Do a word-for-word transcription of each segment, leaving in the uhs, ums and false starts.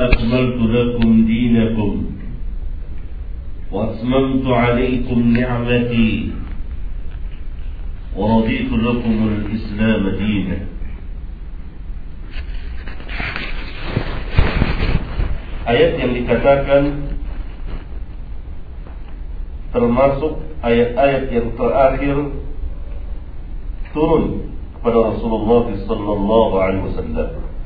أكملت لكم دينكم وأتممت عليكم نعمتي ورضيت لكم الإسلام دينا. Ayat yang dikatakan termasuk ayat-ayat yang terakhir turun kepada Rasulullah sallallahu alaihi wasallam,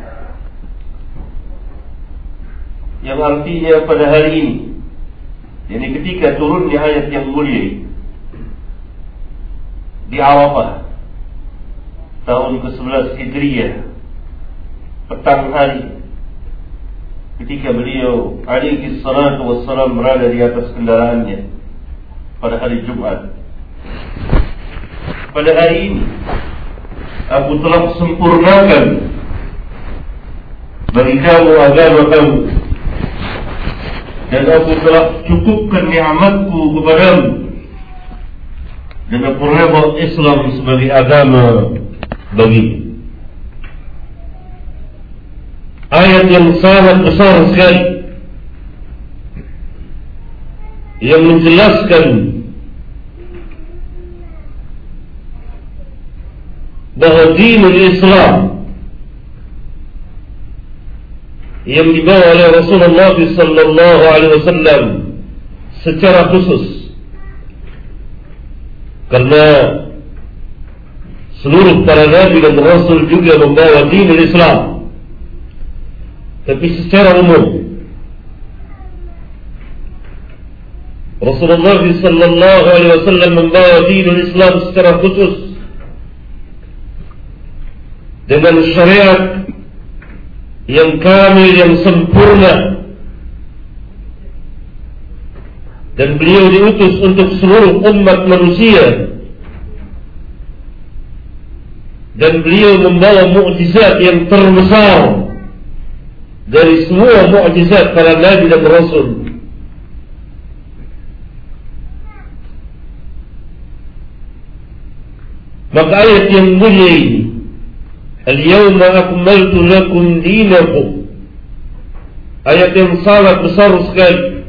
yang artinya pada hari ini, yakni ketika turunnya ayat yang mulia di Arafah tahun ke sebelas Hijriah, petang hari, ketika beliau alaihi salatu wassalam berada di atas kendaraannya pada hari Jumat. Pada hari ini aku telah sempurnakan bagi kamu agama kamu, dan aku telah cukupkan nikmatku kepadamu, dan aku redha Islam sebagai agama bagimu. Ayat yang sangat besar sekali yang menjelaskan bahawa dinul Islam yang dibawa oleh Rasulullah sallallahu alaihi wasallam secara khusus, karena seluruh para nabi dan rasul juga membawa dinul Islam, tapi secara umum Rasulullah sallallahu alaihi wasallam membawa dinul Islam secara khusus dengan syariat yang kamil, yang sempurna, dan beliau diutus untuk seluruh umat manusia, dan beliau membawa mukjizat yang terbesar dari semua mukjizat para nabi dan rasul. Maka ayat yang mulia ini, Al-yawma akmaltu lakum dinakum, ayat yang sangat besar sekali,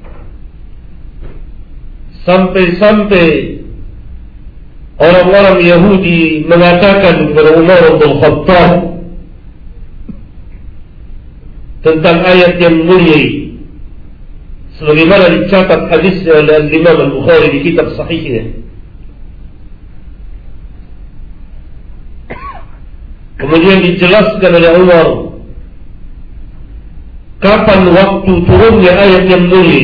sampai-sampai orang-orang Yahudi mengatakan kepada Umar bin Khattab tentang ayat yang mulia, sebagaimana dicatat hadisnya oleh Imam Al-Bukhari di kitab sahihnya. Kemudian dijelaskan oleh Umar kapan waktu turunnya ayat yang mulia.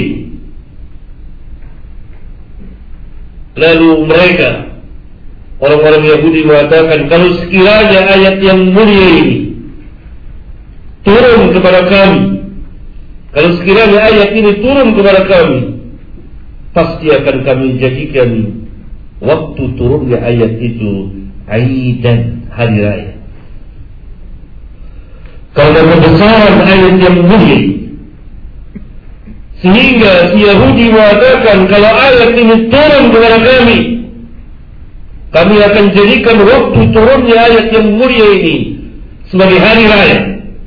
Lalu mereka, orang-orang Yahudi, mengatakan, kalau sekiranya ayat yang mulia ini turun kepada kami, kalau sekiranya ayat ini turun kepada kami, pasti akan kami jadikan waktu turunnya ayat itu aidan, hari raya. Karena kebesaran ayat yang mulia, sehingga si Yahudi mengatakan, kalau ayat ini turun kepada kami, kami akan jadikan waktu turunnya ayat yang mulia ini sebagai hari raya.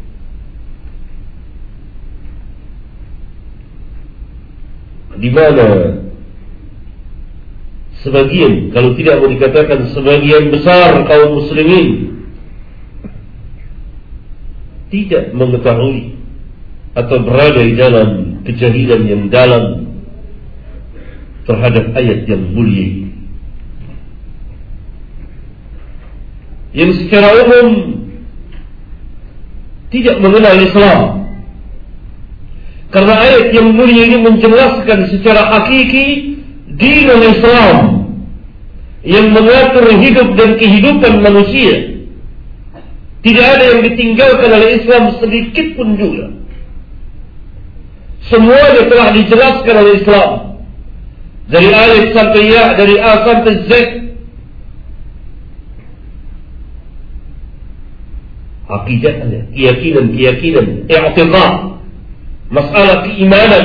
Di mana sebagian, kalau tidak mau dikatakan sebagian besar kaum muslimin tidak mengetahui atau berada di dalam kejahilan yang dalam terhadap ayat yang mulia, yang secara umum tidak mengenal Islam. Karena ayat yang mulia ini menjelaskan secara hakiki dinul Islam yang mengatur hidup dan kehidupan manusia. Tidak ada yang ditinggalkan oleh Islam sedikit pun juga. Semuanya telah dijelaskan oleh Islam, dari alif sampai ya, dari A sampai Z. Akidahnya, keyakinan-keyakinan, i'tiqad, masalah keimanan,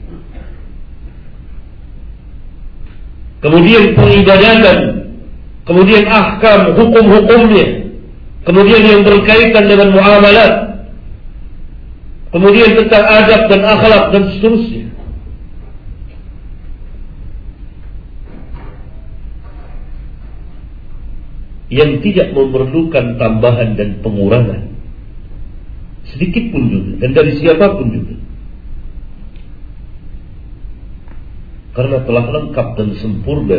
kemudian peribadatan, kemudian ahkam, hukum-hukumnya, kemudian yang berkaitan dengan muamalat, kemudian tentang adab dan akhlak dan seterusnya. Yang tidak memerlukan tambahan dan pengurangan sedikit pun juga, dan dari siapapun juga, karena telah lengkap dan sempurna.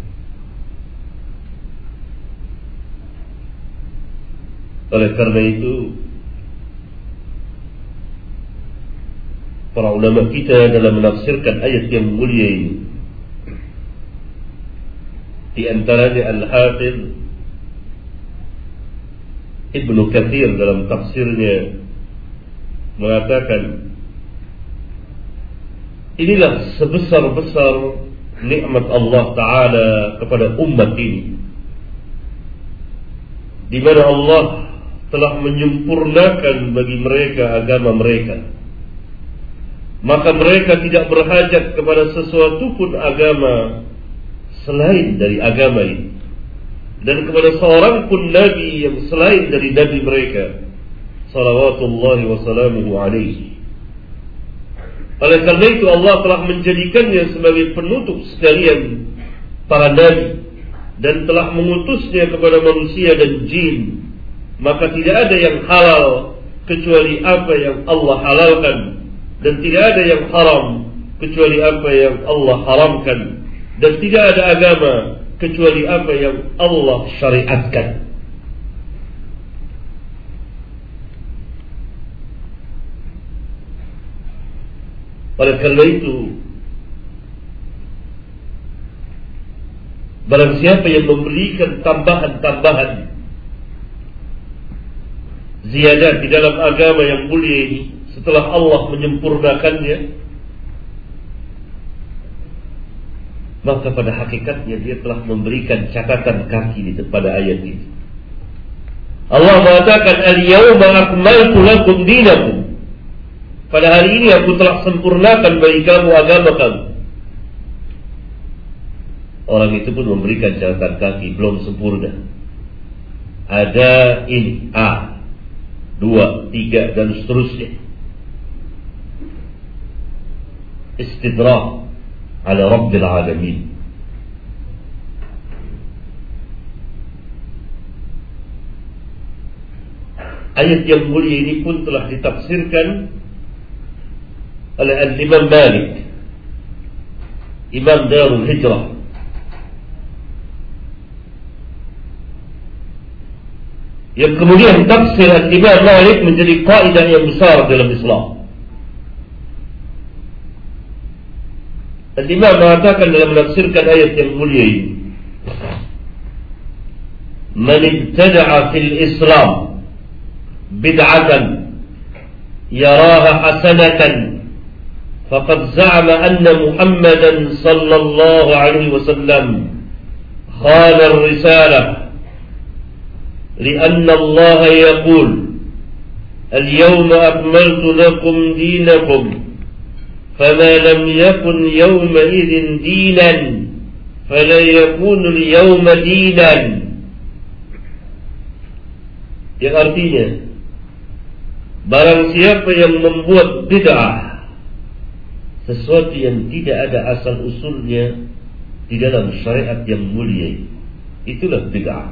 Oleh karena itu, para ulama kita dalam menafsirkan ayat yang mulia ini, di antaranya Al-Hafidz Ibnu Katsir dalam tafsirnya mengatakan, inilah sebesar-besar nikmat Allah Ta'ala kepada umat ini, di mana Allah telah menyempurnakan bagi mereka agama mereka, maka mereka tidak berhajat kepada sesuatu pun agama selain dari agama ini, dan kepada seorang pun nabi yang selain dari nabi mereka, salawatullahi wassalamuhu alaihi. Oleh karena itu Allah telah menjadikannya sebagai penutup sekalian para nabi, dan telah mengutusnya kepada manusia dan jin. Maka tidak ada yang halal kecuali apa yang Allah halalkan, dan tidak ada yang haram kecuali apa yang Allah haramkan, dan tidak ada agama kecuali apa yang Allah syariatkan. Oleh karena itu, barang siapa yang memberikan tambahan-tambahan ziyadah di dalam agama yang mulia ini setelah Allah menyempurnakannya, maka pada hakikatnya dia telah memberikan catatan kaki di pada ayat ini. Allah mengatakan, al-yawma akmaltu lakum dinakum, pada hari ini aku telah sempurnakan bagi kamu agama kamu. Orang itu pun memberikan catatan kaki, belum sempurna. Ada ini A, dua, tiga, dan seterusnya. Istidraj ala Rabbil Alamin. Ayat yang mulia ini pun telah ditafsirkan oleh Al-Imam Malik, Imam Darul Hijrah, yang kemudian tafsir Al-Imam Malik menjadi kaidah yang besar dalam Islam. Al-Imam mengatakan dalam menafsirkan ayat yang mulia ini, man ibtada'a fil Islam bid'atan yaraha hasanatan faqad za'ama anna Muhammadan sallallahu alaihi wasallam khana ar-risalah, lianna Allah yaqul al-yawma akmaltu lakum dinakum fama lam yakun yawma idhin dinan fala yakunu al-yawma dinan. Yang artinya, barang siapa yang membuat bid'ah, sesuatu yang tidak ada asal usulnya di dalam syariat yang mulia, itulah bid'ah.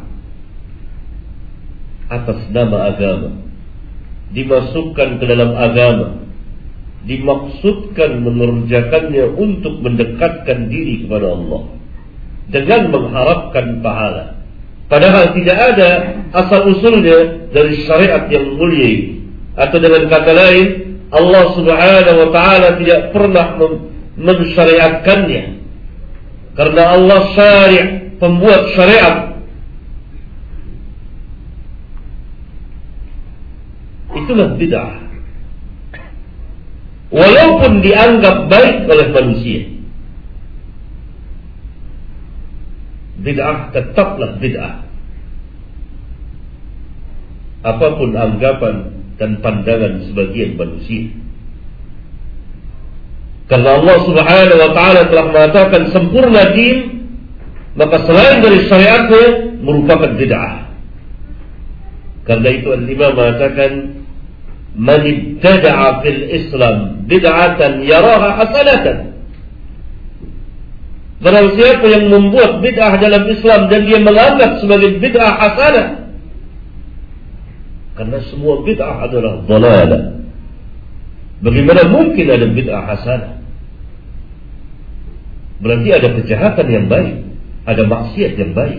Atas nama agama, dimasukkan ke dalam agama, dimaksudkan mengerjakannya untuk mendekatkan diri kepada Allah dengan mengharapkan pahala, padahal tidak ada asal usulnya dari syariat yang mulia ini. Atau dengan kata lain, Allah subhanahu wa ta'ala tidak pernah mensyariatkannya, karena Allah syari', pembuat syariat. Itulah bid'ah, walaupun dianggap baik oleh manusia. Bid'ah tetaplah bid'ah, apapun anggapan dan pandangan sebagian manusia. Karena Allah subhanahu wa ta'ala telah mengatakan sempurna din, maka selain dari syariatnya merupakan bid'ah. Karena itu Al-Imam mengatakan, man ibtada'a fil Islam bid'atan yaraha hasanatan. Barang siapa yang membuat bid'ah dalam Islam dan dia menganggap sebagai bid'ah hasanah, karena semua bid'ah adalah dhalalah. Bagaimana mungkin ada bid'ah hasanah? Berarti ada kejahatan yang baik, ada maksiat yang baik.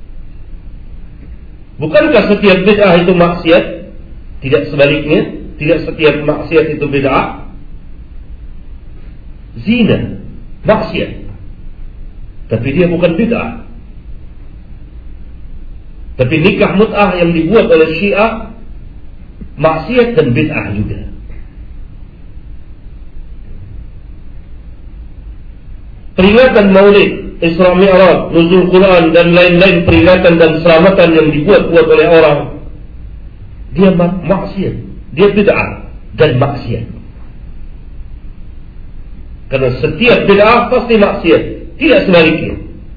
Bukankah setiap bid'ah itu maksiat? Tidak sebaliknya, tidak setiap maksiat itu bid'ah. Zina, maksiat, tapi dia bukan bid'ah. Tapi nikah mut'ah yang dibuat oleh Syiah maksiat dan bid'ah juga. Peringatan Maulid, Isra Mi'raj, Nuzul Quran dan lain-lain peringatan dan selamatan yang dibuat-buat oleh orang, dia mak- maksiat, dia bid'ah dan maksiat. Karena setiap bid'ah pasti maksiat, tidak sebaliknya.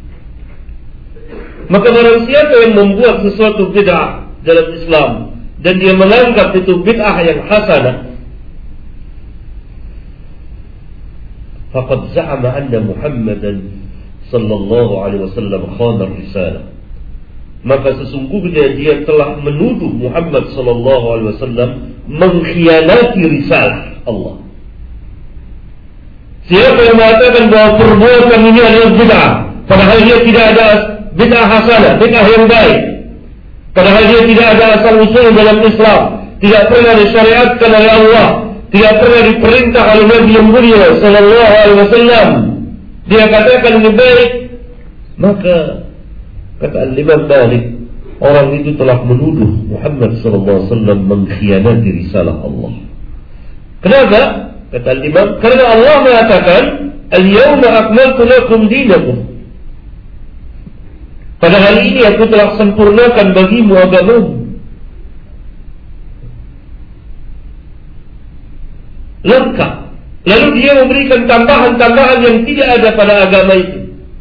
Maka barang siapa yang membuat sesuatu bid'ah dalam Islam dan dia menganggap itu bid'ah yang hasanah, faqad za'ama anna Muhammadan sallallahu alaihi wasallam khana risalah. Maka sesungguhnya dia telah menuduh Muhammad sallallahu alaihi wasallam mengkhianati risalah Allah. Siapa yang mengatakan bahwa perbuatan ini adalah bid'ah, padahal dia tidak ada bid'ah hasanah, bid'ah yang baik, padahal dia tidak ada asal usul dalam Islam, tidak pernah disyariatkan oleh Allah, tidak pernah diperintah oleh Nabi yang mulia sallallahu alaihi wasallam, dia katakan lebih baik, maka kata Imam Malik, orang itu telah menuduh Muhammad sallallahu alaihi wasallam mengkhianati risalah Allah. Kenapa? Kata Imam, karena Allah mengatakan, "Al-yawma akmaltu lakum dinakum." Pada hari ini aku telah sempurnakan bagimu agamamu. Lengkap. Lalu dia memberikan tambahan-tambahan yang tidak ada pada agama itu.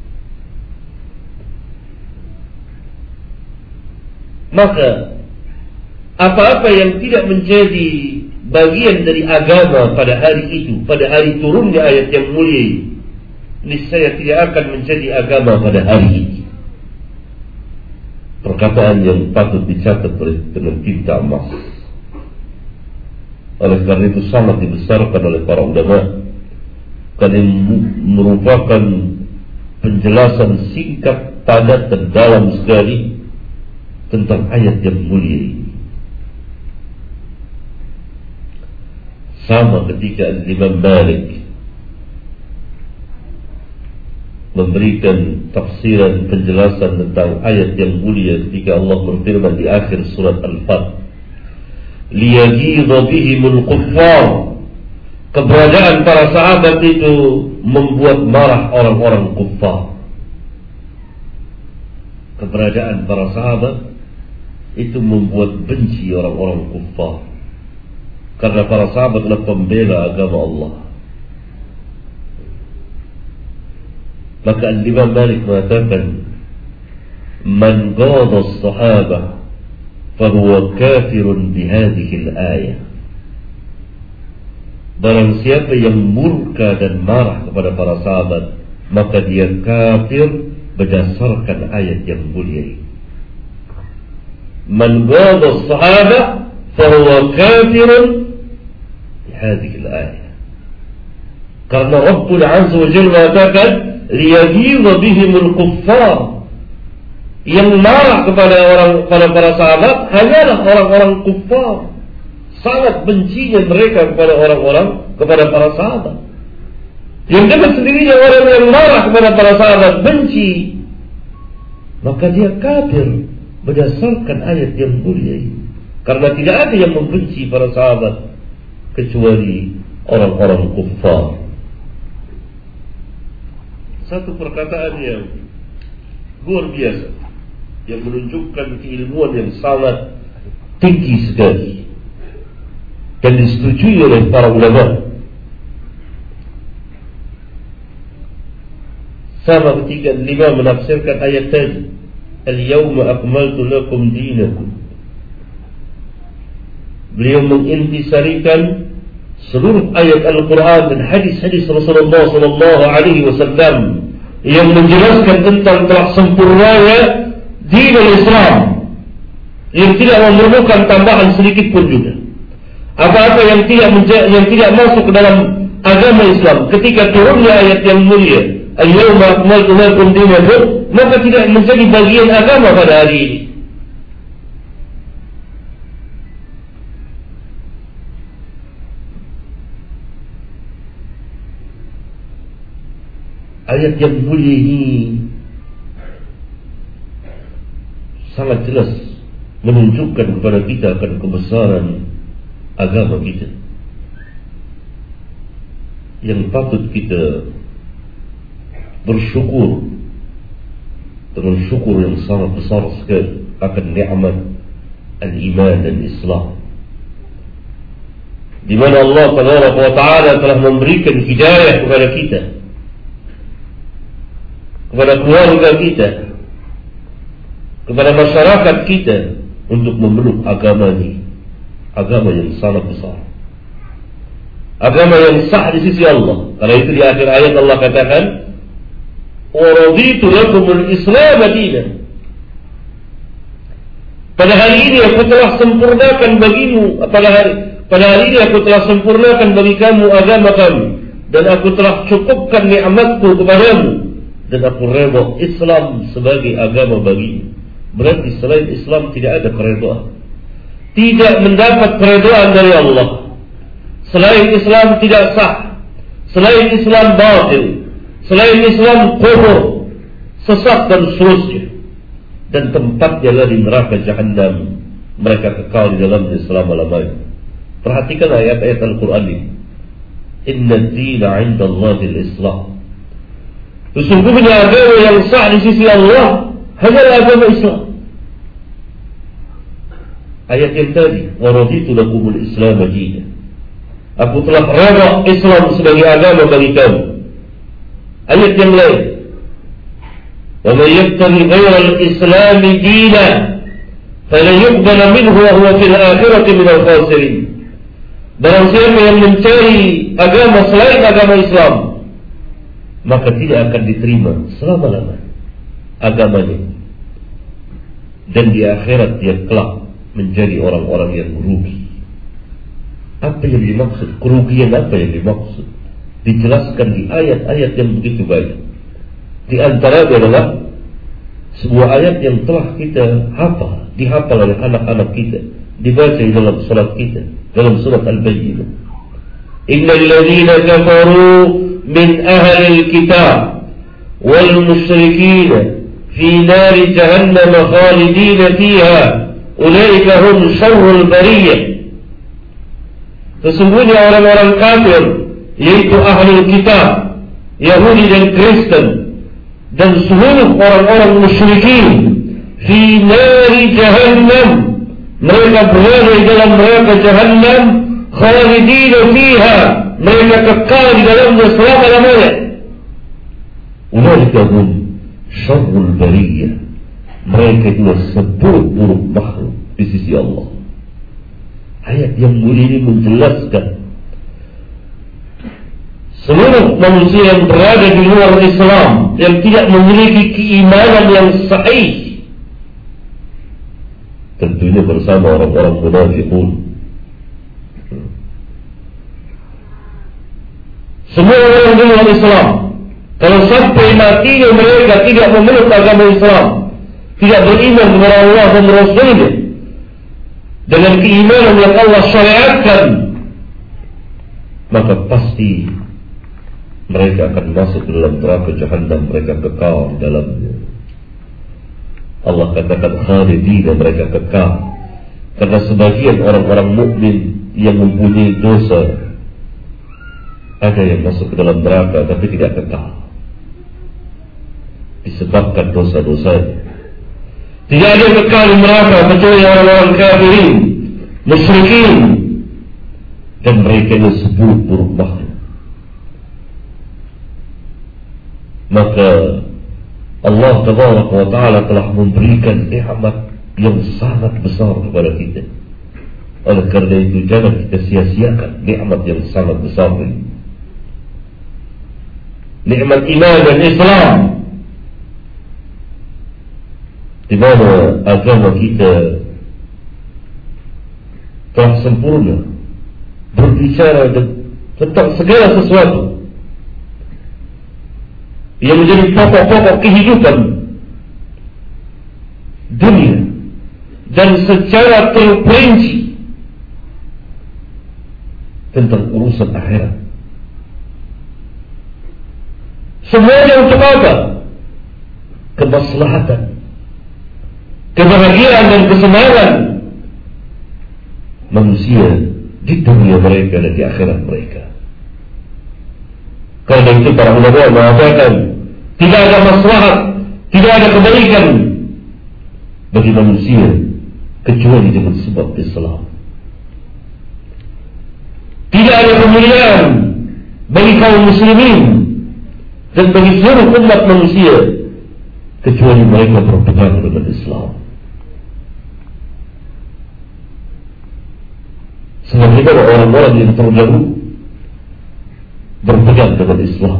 Maka apa-apa yang tidak menjadi bagian dari agama pada hari itu, pada hari turunnya ayat yang mulia ini, niscaya tidak akan menjadi agama pada hari ini. Perkataan yang patut dicatat dengan tinta emas. Oleh karena itu sangat dibesarkan oleh para ulama, karena merupakan penjelasan singkat, padat dan dalam sekali tentang ayat yang mulia ini. Sama ketika Imam Malik memberikan tafsiran penjelasan tentang ayat yang mulia ketika Allah berfirman di akhir surat Al-Fath, liyaghiza bihimul kuffar. Keberadaan para sahabat itu membuat marah orang-orang kuffar. Keberadaan para sahabat itu membuat benci orang-orang kuffar, karena para sahabat adalah pembela agama Allah. Maka Imam Malik mengatakan, man ghadha as-sahabah fahuwa kafirun bihadhihi al-ayah. Barang siapa yang murka dan marah kepada para sahabat, maka dia kafir berdasarkan ayat yang mulia ini. Man ghadha as-sahabah fahuwa kafirun bihadhihi al-ayah. Karena Rabbul Azza wa Jalla mengatakan, liyaghiza bihimul kuffar. Yang marah kepada orang kepada para sahabat hanyalah orang-orang kuffar. Sangat bencinya mereka kepada orang-orang kepada para sahabat. Yang dengan sendirinya orang yang marah kepada para sahabat benci, maka dia kafir berdasarkan ayat yang mulia ini. Karena tidak ada yang membenci para sahabat kecuali orang-orang kuffar. Satu perkataan yang luar biasa, yang menunjukkan keilmuan yang sangat tinggi sekali dan disetujui oleh para ulama. Sama ketika lima menafsirkan ayat tadi, al-yawma akmaltu lakum dinakum. beliau mengintisarikan seluruh ayat Al-Quran dan hadis-hadis Rasulullah sallallahu alaihi wasallam yang menjelaskan tentang telah sempurnanya dinul Islam yang tidak memerlukan tambahan sedikit pun juga. Apa-apa yang tidak menja- yang tidak masuk ke dalam agama Islam ketika turunnya ayat yang mulia, al-yawma akmaltu lakum dinakum, maka tidak menjadi bagian agama pada hari ini. Ayat yang mulia ini sangat jelas menunjukkan kepada kita akan kebesaran agama kita yang patut kita bersyukur dengan syukur yang sangat besar sekali akan nikmat al-iman dan Islam, di mana Allah Taala telah memberikan hidayah kepada kita, kepada keluarga kita, kepada masyarakat kita untuk memeluk agama ini, agama yang sangat besar, agama yang sah di sisi Allah. Karena itu di akhir ayat Allah katakan, wa raditu lakumul Islam dinan. Pada hari ini aku telah sempurnakan bagimu, pada hari pada hari ini aku telah sempurnakan bagi kamu agama kamu, dan aku telah cukupkan nikmatku kepadamu, dan aku redha Islam sebagai agama bagimu. Berarti selain Islam tidak ada keredaan, tidak mendapat keredaan dari Allah. Selain Islam tidak sah, selain Islam batil, selain Islam kufur, sesat dan seterusnya, dan tempatnya adalah di neraka Jahannam. Mereka kekal di dalamnya selama-lamanya. Perhatikan ayat-ayat Al-Quran ini. Inna ad-dina 'inda Allahil Islam. Sesungguhnya agama yang sah di sisi Allah hanyalah agama Islam. Ayat yang tadi, wa raditu lakumul Islam dinan. Aku telah redha Islam sebagai agama bagi kamu. Ayat yang lain, wa man yabtaghi ghayra al-Islam dinan falan yuqbala minhu wa huwa fil akhirati minal khasirin. Barang siapa yang mencari agama selain agama Islam, maka tidak akan diterima selama-lamanya agamanya, dan di akhirat dia kelak menjadi orang-orang yang rugi. Apa yang dimaksud? Kerugian apa yang dimaksud? Dijelaskan di ayat-ayat yang begitu banyak. Di antaranya adalah sebuah ayat yang telah kita hafal, dihafal oleh anak-anak kita, dibaca di dalam surat kita, dalam surat Al-Bayyinah. Innal ladzina kafaru min ahlil kitab wal musyrikin fi nari jahannam khalidina fiha ulaika hum syarrul bariyah. Sesungguhnya orang-orang kafir, yaitu ahlul kitab, Yahudi dan Kristen, dan seluruh orang-orang musyrikin, fi nari jahannam, mereka berada di dalam neraka Jahannam, khalidina fiha, mereka kekal di dalamnya selama-lamanya. Ulaika hum syarrul bariyah, mereka itu seburuk-buruk makhluk di sisi Allah. Ayat yang mulia ini menjelaskan seluruh manusia yang berada di luar Islam, yang tidak memiliki keimanan yang sahih, tentunya bersama orang-orang munafiqun. Semua orang di luar Islam, kalau sampai matinya mereka tidak memeluk agama Islam, tidak beriman kepada Allah dan Rasulnya dengan keimanan yang Allah syariatkan, maka pasti mereka akan masuk ke dalam neraka Jahannam, mereka kekal di dalamnya. Allah katakan khalidina, mereka kekal, karena sebagian orang-orang mukmin yang mempunyai dosa ada yang masuk ke dalam neraka tapi tidak kekal disebabkan dosa-dosanya. Tidak ada yang kekal di neraka kecuali orang-orang kafirin, musyrikin, dan mereka ini seburuk-buruk makhluk. Maka Allah Tabaraka wa Ta'ala telah memberikan nikmat yang sangat besar kepada kita. Oleh karena itu jangan kita sia-siakan nikmat yang sangat besar ini, nikmat iman dan Islam, di mana agama kita telah sempurna berbicara tentang segala sesuatu yang menjadi pokok-pokok kehidupan dunia, dan secara terperinci tentang urusan akhirat. Semuanya untuk apa? Kemaslahatan, kebahagiaan dan kesenangan manusia di dunia mereka dan di akhirat mereka. Karena itu para ulama mengatakan tidak ada maslahat, tidak ada kebaikan bagi manusia kecuali dengan sebab Islam. Tidak ada kemuliaan bagi kaum muslimin dan bagi seluruh umat manusia kecuali mereka berpegang dengan Islam. Sebagaimana orang-orang yang terdahulu berpegang dengan Islam,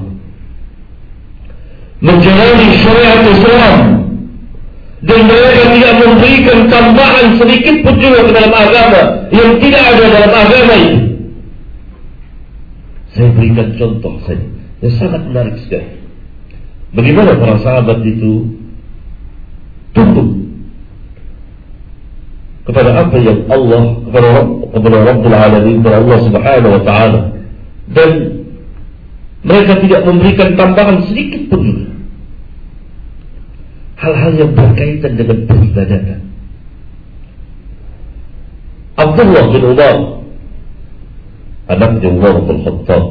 menjalani syariat Islam, dan mereka tidak memberikan tambahan sedikit pun juga ke dalam agama yang tidak ada dalam agama itu. Saya berikan contoh saja yang sangat menarik sekali. Bagaimana para sahabat itu tunduk kepada apa yang Allah, kepada kepada Rabbul Alamin, kepada Allah Subhanahu wa taala, dan mereka tidak memberikan tambahan sedikit pun juga hal-hal yang berkaitan dengan peribadatan. Abdullah bin Umar, anaknya Umar bin Khattab,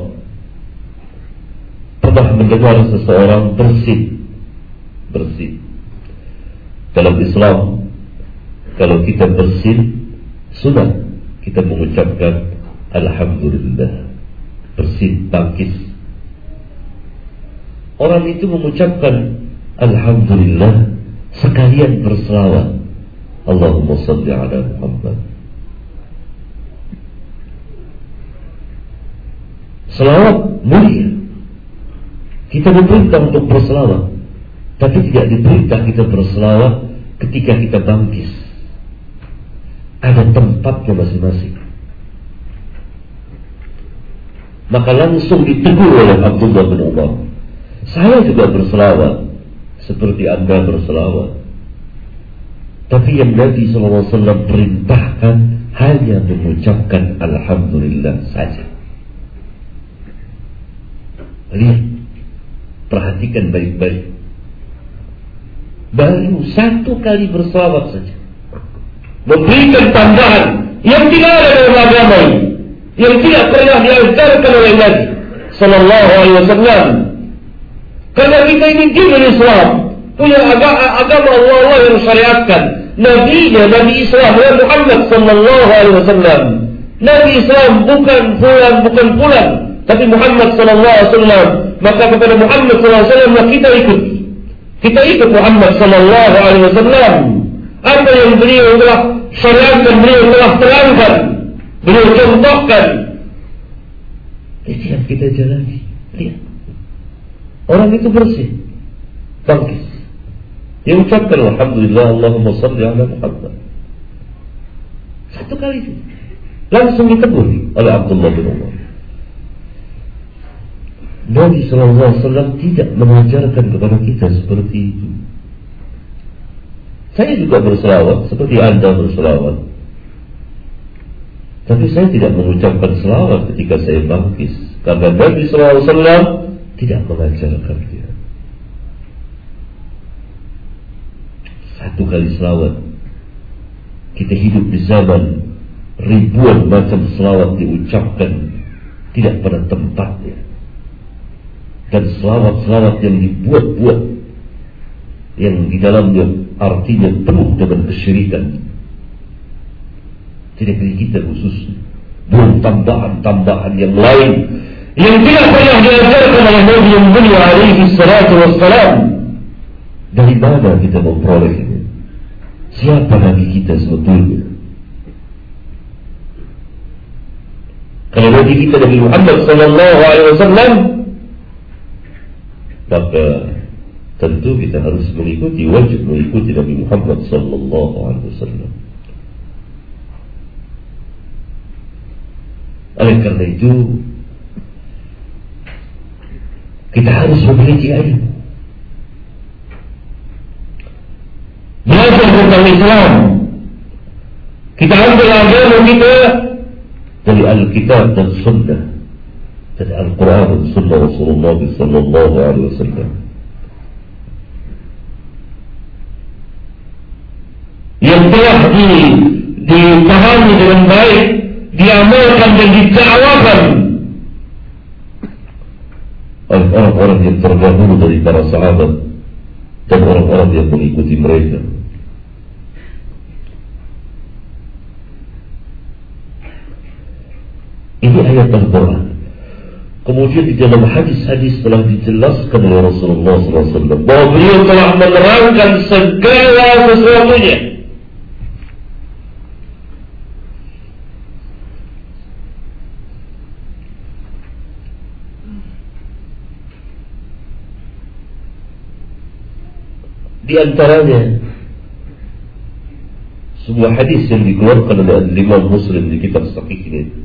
pernah mendengar seseorang bersin bersin. Dalam Islam, kalau kita bersin, sunnah kita mengucapkan Alhamdulillah, bersin tangkis. Orang itu mengucapkan Alhamdulillah sekalian berselawat, Allahumma salli ala Muhammad. Selawat mulia. Kita diperintah untuk berselawat, tapi tidak diperintah kita berselawat ketika kita bangkis. Ada tempatnya masing-masing. Maka langsung ditegur oleh Abdullah bin Umar, saya juga berselawat seperti Anda berselawat, tapi yang Nabi sallallahu alaihi wasallam perintahkan hanya mengucapkan Alhamdulillah saja. Lihat, perhatikan baik-baik. Baru satu kali berselawat saja, memberikan tambahan yang tidak ada dalam agama ini, yang tidak pernah diajarkan oleh Nabi sallallahu alaihi wasallam. Karena kita ini din Islam, punya agama, agama Allah, Allah yang syariatkan. Nabi-Nya, Nabi Islam, Muhammad sallallahu alaihi wasallam. Nabi Islam bukan fulan, bukan fulan, tapi Muhammad sallallahu alaihi wasallam. Maka kepada Muhammad sallallahu alaihi wasallam kita ikut. Kita ikut Muhammad sallallahu alaihi wasallam. Apa yang beliau telah syariatkan, beliau telah terangkan, beliau contohkan, itu yang kita jalani. Lihat, orang itu bersih, bangkis, dia ucapkan Alhamdulillah, Allahumma salli ala Muhammad. Satu kali itu langsung ditegur oleh Abdullah bin Umar. Nabi sallallahu alaihi wasallam tidak mengajarkan kepada kita seperti itu. Saya juga berselawat seperti Anda berselawat, tapi saya tidak mengucapkan selawat ketika saya bangkis, karena Nabi sallallahu alaihi wasallam tidak mengajarkannya. Satu kali selawat. Kita hidup di zaman ribuan macam selawat diucapkan tidak pada tempatnya, dan selawat-selawat yang dibuat-buat, yang di dalamnya artinya penuh dengan kesyirikan. Tidak bagi kita khususnya, belum tambahan-tambahan yang lain yang tidak pernah diajarkan oleh Nabi yang mulia alaihi salatu wassalam. Dari mana kita memperoleh ini? Siapa Nabi kita sebetulnya? Kalau Nabi kita Nabi Muhammad sallallahu alaihi wasallam, maka tentu kita harus mengikuti, wajib mengikuti Nabi Muhammad sallallahu alaihi wasallam. Oleh karena itu, kita harus memiliki ilmu, belajar tentang Islam. Kita ambil agama kita dari Alkitab dan Sunnah, dari Al-Quran dan Sunnah Rasulullah sallallahu alaihi wasallam. Yang telah di, dipahami dengan baik, diamalkan dan didakwakan oleh orang-orang yang terdahulu dari para sahabat dan orang-orang yang mengikuti mereka. Ini ayat Al-Quran. Kemudian di dalam hadis-hadis telah dijelaskan oleh Rasulullah sallallahu alaihi wasallam bahwa beliau telah menerangkan segala sesuatunya. Di antaranya sebuah hadis yang dikeluarkan oleh Imam Muslim di kitab Sahihnya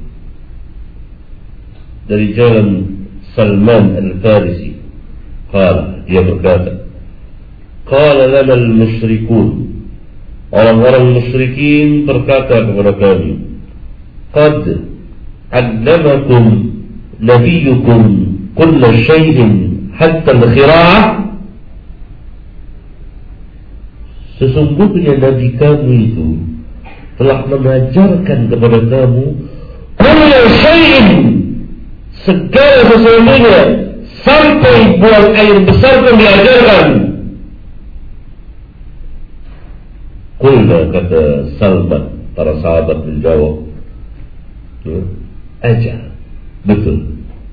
dari jalan Salman Al-Farisi. Qala, dia berkata, qala lana al-musyrikun, orang-orang musyrikin berkata kepada kami, qad allamakum nabiyukum kulla syai'in hatta al-khira'ah, sesungguhnya Nabi kamu itu telah mengajarkan kepada kamu kulla syai'in, segala sesuatunya, sampai buang air besar pun diajarkan. Qulna, kata Salman, para sahabat menjawab, ajar, betul.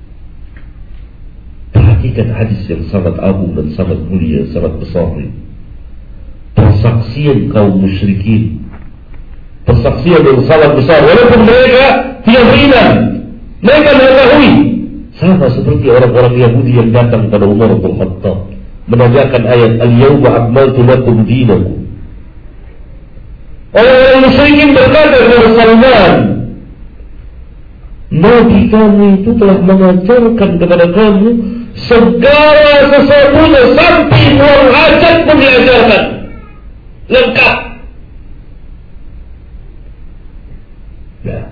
Perhatikan hadis yang sangat agung dan sangat mulia, sangat besar ini. Persaksian kaum musyrikin, persaksian yang sangat besar, walaupun mereka tidak beriman. Mereka mengetahui, sama seperti orang-orang Yahudi yang datang pada Umar bin Khattab menanyakan ayat Al-Yawma akmaltu lakum dinakum. Orang-orang musyrikin berkata kepada Salman, Nabi kamu itu telah mengajarkan kepada kamu segala sesuatunya, sampai buang hajat pun diajarkan lengkap. Nah,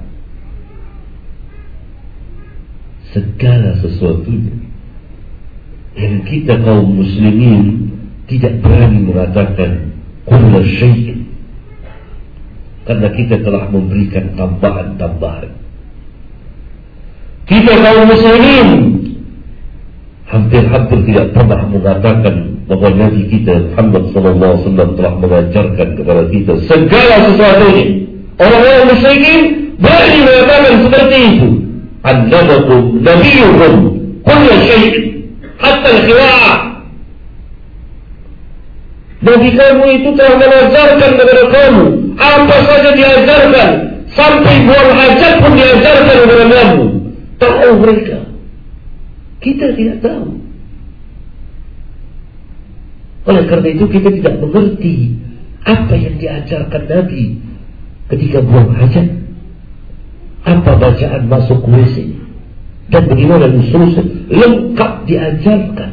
segala sesuatunya yang kita kaum muslimin tidak berani mengatakan kulla syai'in, karena kita telah memberikan tambahan-tambahan. Kita kaum muslimin hampir-hampir tidak pernah mengatakan bahwa Nabi kita Muhammad sallallahu alaihi wasallam telah mengajarkan kepada kita segala sesuatunya. Orang-orang musyrikin berani mengatakan seperti itu. Allamakum nabiyukum kulla syai'in hatta al-khira'ah. Nabi kamu itu telah mengajarkan kepada kamu apa saja diajarkan, sampai buang hajat pun diajarkan kepada kamu. Tahu mereka, kita tidak tahu. Oleh karena itu kita tidak mengerti apa yang diajarkan Nabi ketika buang hajat, apa bacaan masuk W C, dan bagaimana seterusnya, lengkap diajarkan.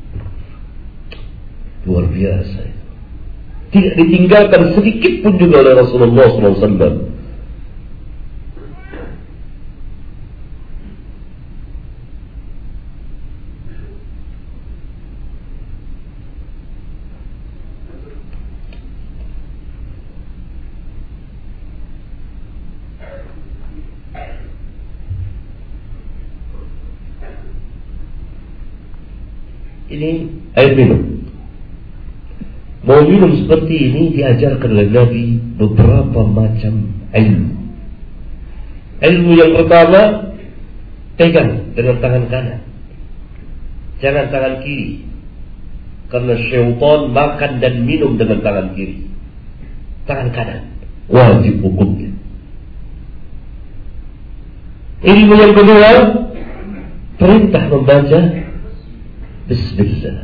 Luar biasa, tidak ditinggalkan sedikit pun juga oleh Rasulullah sallallahu alaihi wasallam. Ini air minum. Mau minum seperti ini diajarkan oleh Nabi beberapa macam ilmu. Ilmu yang pertama, pegang dengan tangan kanan, jangan tangan kiri, karena syaitan makan dan minum dengan tangan kiri. Tangan kanan wajib hukumnya. Ilmu yang kedua, perintah membaca Bismillah.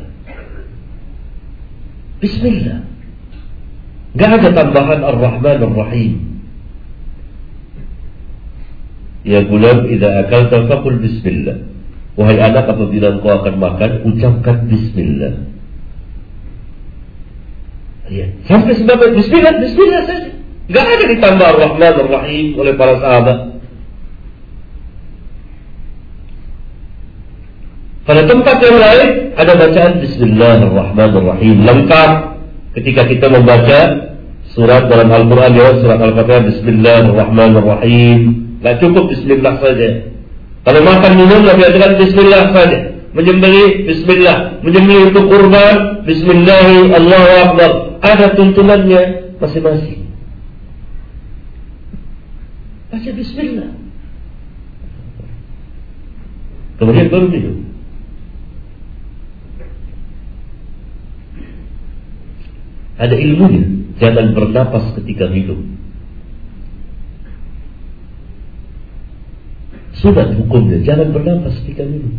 Bismillah. Gak ada tambahan Ar-Rahman Ar-Rahim. Ya gulam, idza akalta faqul bismillah. Wahai anak, apabila engkau akan makan, ucapkan bismillah. Ya, sampai sebab bismillah, bismillah saja. Gak ada ditambah Ar-Rahman Ar-Rahim oleh para sahabat. Pada tempat yang lain ada bacaan Bismillahirrahmanirrahim lengkap. Ketika kita membaca surat dalam Al-Quran, ya, surat Al-Fatihah, Bismillahirrahmanirrahim. Tidak cukup Bismillah saja. Kalau makan minum, Nabi ajarkan Bismillah saja. Menyembelih, Bismillah. Menyembelih untuk kurban, Bismillahi, Allahu Akbar. Ada tuntunannya masing-masing. Baca Bismillah, kemudian baru minum. Ada ilmunya. Jangan bernapas ketika minum. Sunat hukumnya, jangan bernapas ketika minum.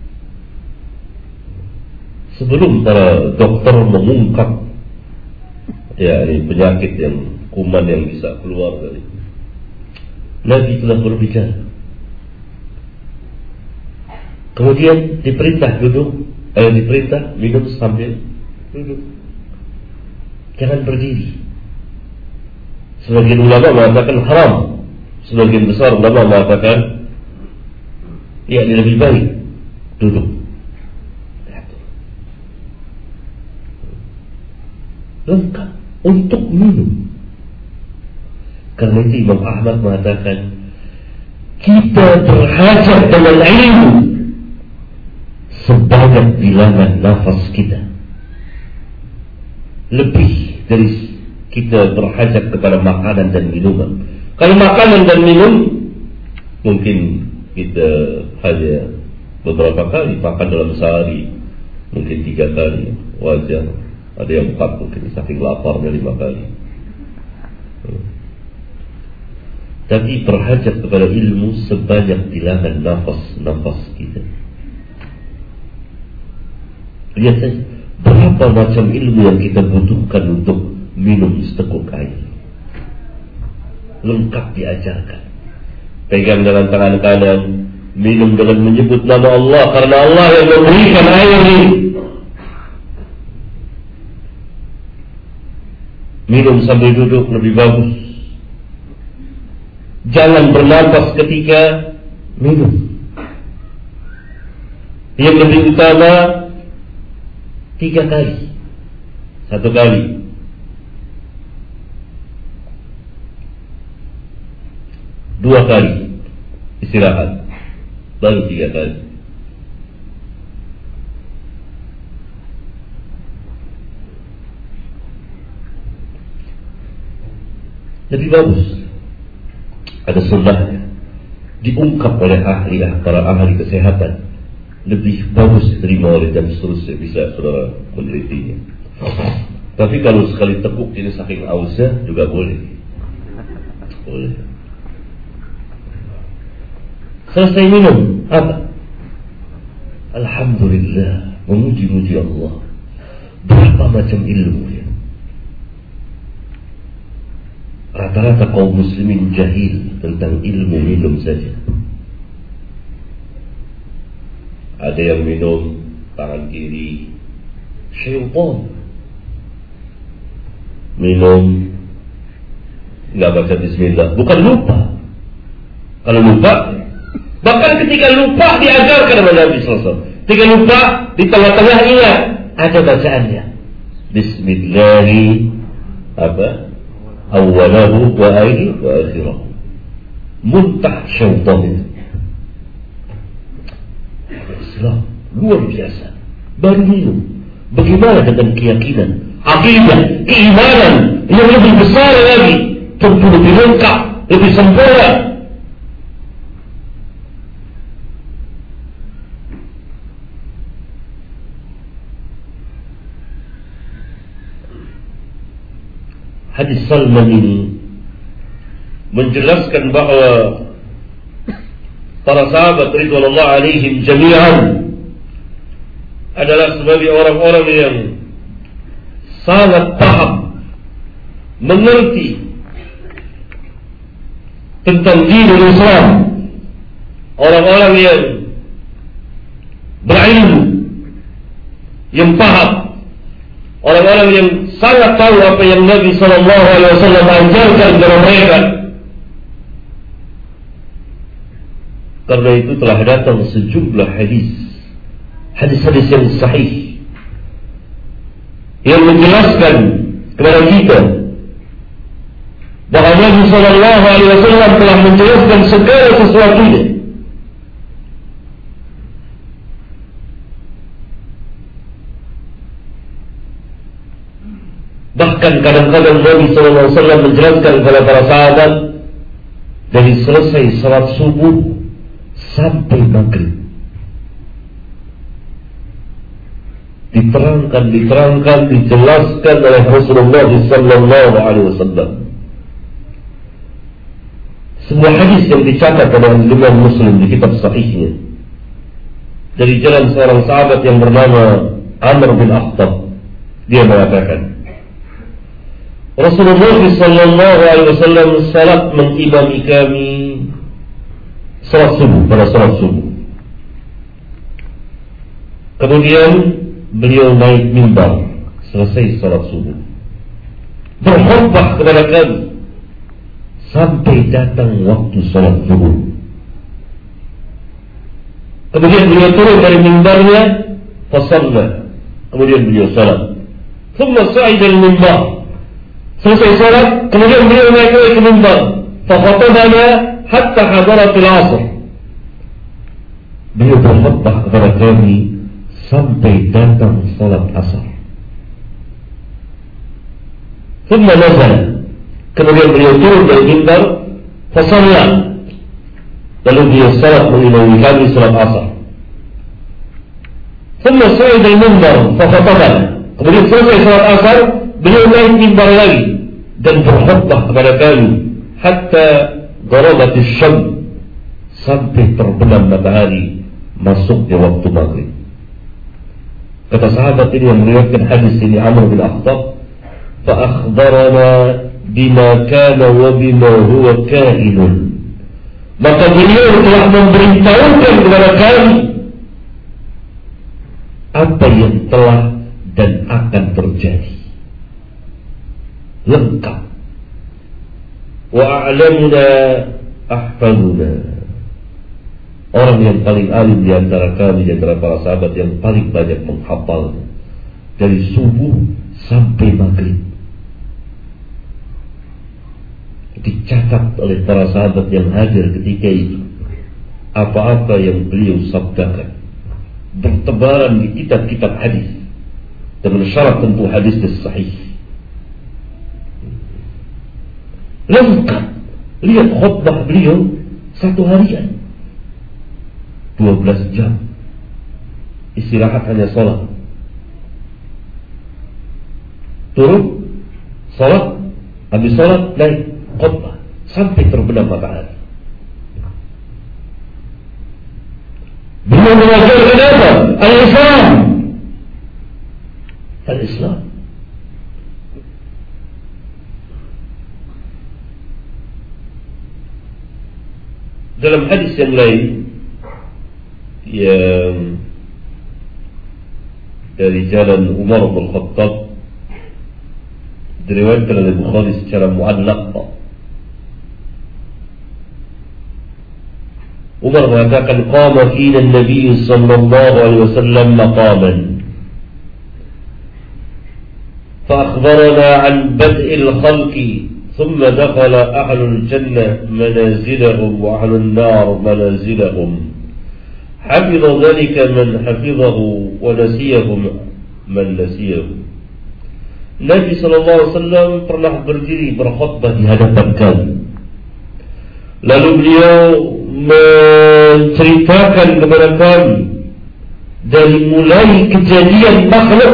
Sebelum para dokter mengungkap ya ini penyakit yang kuman yang bisa keluar dari, Nabi telah berbicara. Kemudian diperintah duduk, eh, diperintah minum sambil duduk. Jangan berdiri. Sebagian ulama mengatakan haram. Sebagian besar ulama mengatakan ya ini lebih baik duduk. Lengkap untuk minum. Karena itu Imam Ahmad mengatakan kita berhajat dengan ilmu sebanyak bilangan nafas kita, lebih dari kita berhajat kepada makanan dan minuman. Kalau makanan dan minum mungkin kita hanya beberapa kali makan dalam sehari, mungkin tiga kali wajar. Ada yang empat mungkin, saking laparnya lima kali. Tapi berhajat kepada ilmu sebanyak bilangan nafas-nafas kita. Lihat saja berapa macam ilmu yang kita butuhkan untuk minum seteguk air. Lengkap diajarkan. Pegang dengan tangan kanan, minum dengan menyebut nama Allah, karena Allah yang memberikan air ini. Minum sambil duduk lebih bagus. Jangan bernapas ketika minum. Yang lebih utama tiga kali. Satu kali dua kali istirahat, baru tiga kali. Lebih bagus. Ada sunnahnya, diungkap oleh ahli, para ahli kesehatan, lebih bagus diterima oleh dan seterusnya, bisa saudara menelitinya. Tapi kalau sekali tekuk ini saking ausnya juga boleh. Boleh. Selesai minum, apa? Alhamdulillah, memuji-muji Allah. Berapa macam ilmu ya. Rata-rata kaum muslimin jahil tentang ilmu minum saja. Ada yang minum tangan kiri, syaitan. Minum nggak baca bismillah, bukan lupa. Kalau lupa, bahkan ketika lupa diajarkan oleh Nabi sallallahu alaihi wasallam. Ketika lupa di tengah-tengah ingat ada bacaannya. Bismillahi apa? Awalahu wa akhiri wa akhirahu. Muntah syaitan itu. Islam luar biasa. Baru minum. Bagaimana dengan keyakinan, akidah, keimanan yang lebih besar lagi, tentu lebih lengkap, lebih sempurna. Hadis Salman ini menjelaskan bahwa para sahabat ridwanullah alaihim jami'an adalah sebagai orang-orang yang sangat paham, mengerti tentang dinul Islam, orang-orang yang berilmu, yang paham, orang-orang yang sangat tahu apa yang Nabi sallallahu alaihi wasallam ajarkan kepada mereka. Karena itu telah datang sejumlah hadis, hadis-hadis yang sahih yang menjelaskan kepada kita bahwa Nabi sallallahu alaihi wasallam telah menjelaskan segala sesuatunya. Bahkan kadang-kadang Nabi sallallahu alaihi wasallam menjelaskan kepada para sahabat dari selesai salat subuh sampai maghrib. Diterangkan, diterangkan, dijelaskan oleh Rasulullah sallallahu alaihi wasallam. Sebuah hadis yang dicatat oleh Imam Muslim di kitab sahihnya dari jalan seorang sahabat yang bernama Amr bin Akhtab. Dia mengatakan, Rasulullah sallallahu alaihi wasallam salat mengimami kami salat subuh, pada salat subuh. Kemudian beliau naik mimbar selesai salat subuh, berkhutbah kepada kami sampai datang waktu salat zuhur. Kemudian beliau turun dari mimbarnya, fasalla. Kemudian beliau salat. Thumma sa'ida al-mimbar. Selesai salat, kemudian beliau naik ke mimbar. Fakhatabana hatta hadarat al-'asr. Beliau berkhutbah kepada kami sampai datang salat asar. Thumma nazala. Kemudian beliau turun dari mimbar, fasalla. Lalu beliau salat mengimami kami salat asar. Thumma sa'ida al-mimbar fakhatabana. Kemudian selesai salat asar, beliau naik mimbar lagi dan berkhutbah kepada kami hatta gharabat asy-syams, sampai terbenam matahari masuknya waktu maghrib. Kata sahabat ini yang meriwayatkan hadis ini, Amr bin Akhtab, fa akhbarana bima kana wa bima huwa kainun. Maka beliau telah memberitahukan kepada kami apa yang telah dan akan terjadi, lengkap. Wa a'lamuna ahfaduna. Orang yang paling alim di antara kami, di antara para sahabat yang paling banyak menghafal dari subuh sampai maghrib. Dicatat oleh para sahabat yang hadir ketika itu apa-apa yang beliau sabdakan, bertebaran di kitab-kitab hadis dengan syarat tentu hadis sahih. Lengkap. Lihat khutbah beliau satu harian, dua belas jam. Istirahat hanya salat. Turun, salat, habis salat naik khutbah sampai terbenam matahari. Beliau mengajarkan apa? Al-Islam. Al-Islam. Dalam hadis yang lain yang dari jalan Umar bin Khattab diriwayatkan oleh Bukhari secara mu'allaq, Umar mengatakan, qama fina an-nabiy sallallahu alaihi wasallam maqaman fa akhbarana an bad'il khalqi ثم دخل أهل الجنة منازلهم وأهل النار منازلهم حفظ ذلك من حفظه ونسيهم من نسيه. Nabi sallallahu alaihi wasallam pernah berdiri berkhutbah di hadapan kami. Lalu beliau menceritakan kepada kami dari mulai kejadian makhluk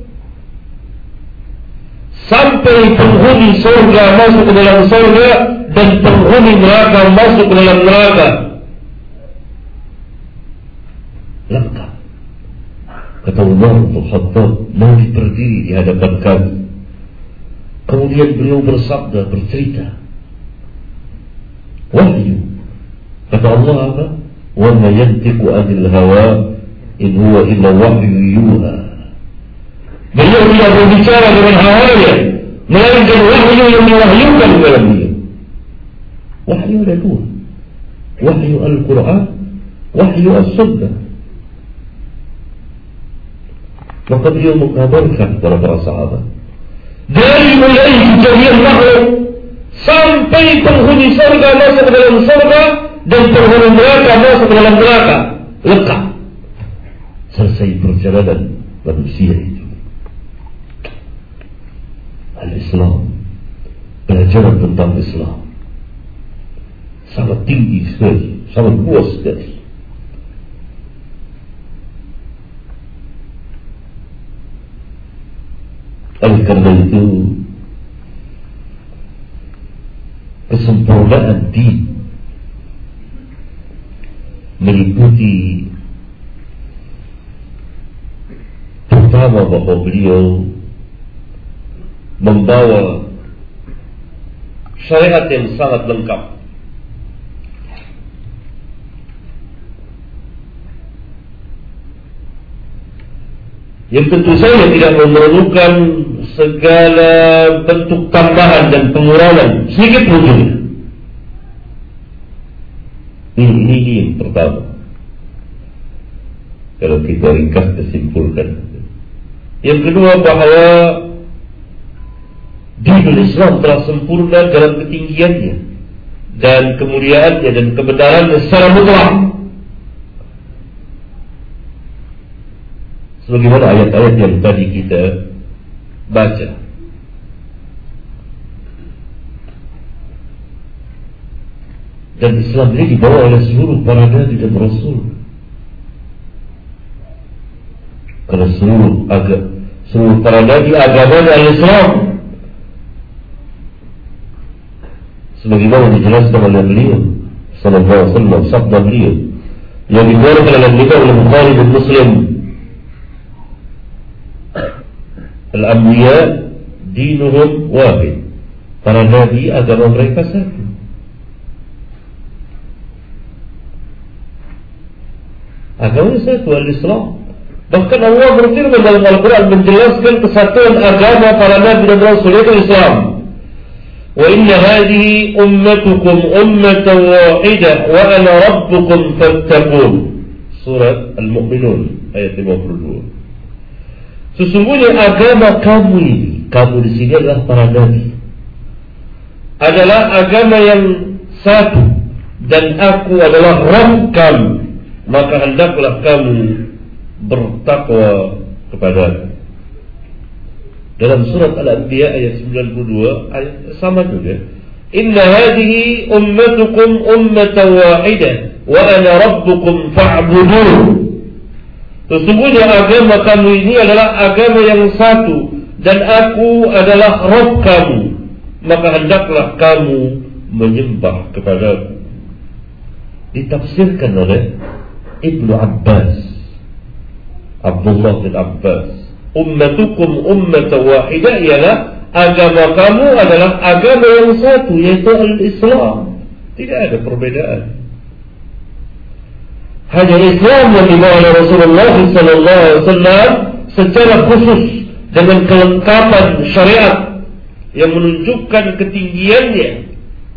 sampai penghuni surga masuk ke dalam surga dan penghuni neraka masuk ke dalam neraka. lengkap. Kata Umar bin Khattab, Nabi berdiri di hadapan kami. Kemudian beliau bersabda, bercerita, wahyu. Kata Allah apa? Wa ma yantiqu 'anil hawa in huwa illa wahyu yuha. Beliau tidak berbicara dengan hawanya, melainkan wahyu yang diwahyukan kepada beliau. Wahyu ada dua, wahyu Al-Quran, wahyu As-Sunnah. Maka beliau mengabarkan kepada para sahabat, dari mulai kejadian makhluk sampai penghuni surga masuk ke dalam surga dan penghuni neraka masuk ke dalam neraka, lengkap. Selesai perjalanan manusia itu. Al-Islam, pelajaran tentang Islam sangat tinggi sekali, sangat luas sekali. Oleh karena itu, kesempurnaan din meliputi pertama bahwa beliau membawa syariat yang sangat lengkap. Yang tentu saja tidak memerlukan segala bentuk tambahan dan pengurangan sedikit pun. Ini, ini, ini yang pertama. Kalau kita ringkas kesimpulkan. Yang kedua, bahwa dinul Islam telah sempurna dalam ketinggiannya dan kemuliaannya dan kebenarannya secara mutlak. Sebagaimana ayat-ayat yang tadi kita baca. Dan Islam ini dibawa oleh seluruh para nabi dan rasul. Karena seluruh agama, seluruh para nabi agamanya Al-Islam. Sebagaimana dijelaskan oleh beliau sallallahu alaihi wasallam, sabda beliau yang dikeluarkan oleh beliau oleh Bukhari dan Muslim. Al-Anbiya dinuhum wahid. Para nabi agama mereka satu. Agama satu, Al-Islam. Bahkan Allah berfirman dalam Al-Quran menjelaskan kesatuan agama para nabi dan rasul, yaitu Islam. Wa inna hadhihi ummatukum ummatan wahidah wa ana rabbukum fattaqun. Surat Al-Mu'minun ayat lima puluh dua. Sesungguhnya agama kamu ini, kamu di sini adalah para nabi, adalah agama yang satu, dan aku adalah Rabb kamu, maka hendaklah kamu bertakwa kepadaku. Dalam surat Al-Anbiya ayat sembilan puluh dua ayat sama juga. Inna hadhihi ummatukum ummatan wahidah wa ana rabbukum fa'budun. Sesungguhnya agama kamu ini adalah agama yang satu, dan aku adalah Rabb kamu, maka hendaklah kamu menyembah kepadaku. Ditafsirkan oleh Ibnu Abbas, Abdullah bin Abbas, ummatukum ummatan wahidah ialah agama kamu adalah agama yang satu, yaitu Al-Islam. Tidak ada perbedaan. Hanya Islam yang dibawa oleh Rasulullah sallallahu alaihi wasallam secara khusus dengan kelengkapan syariat yang menunjukkan ketinggiannya.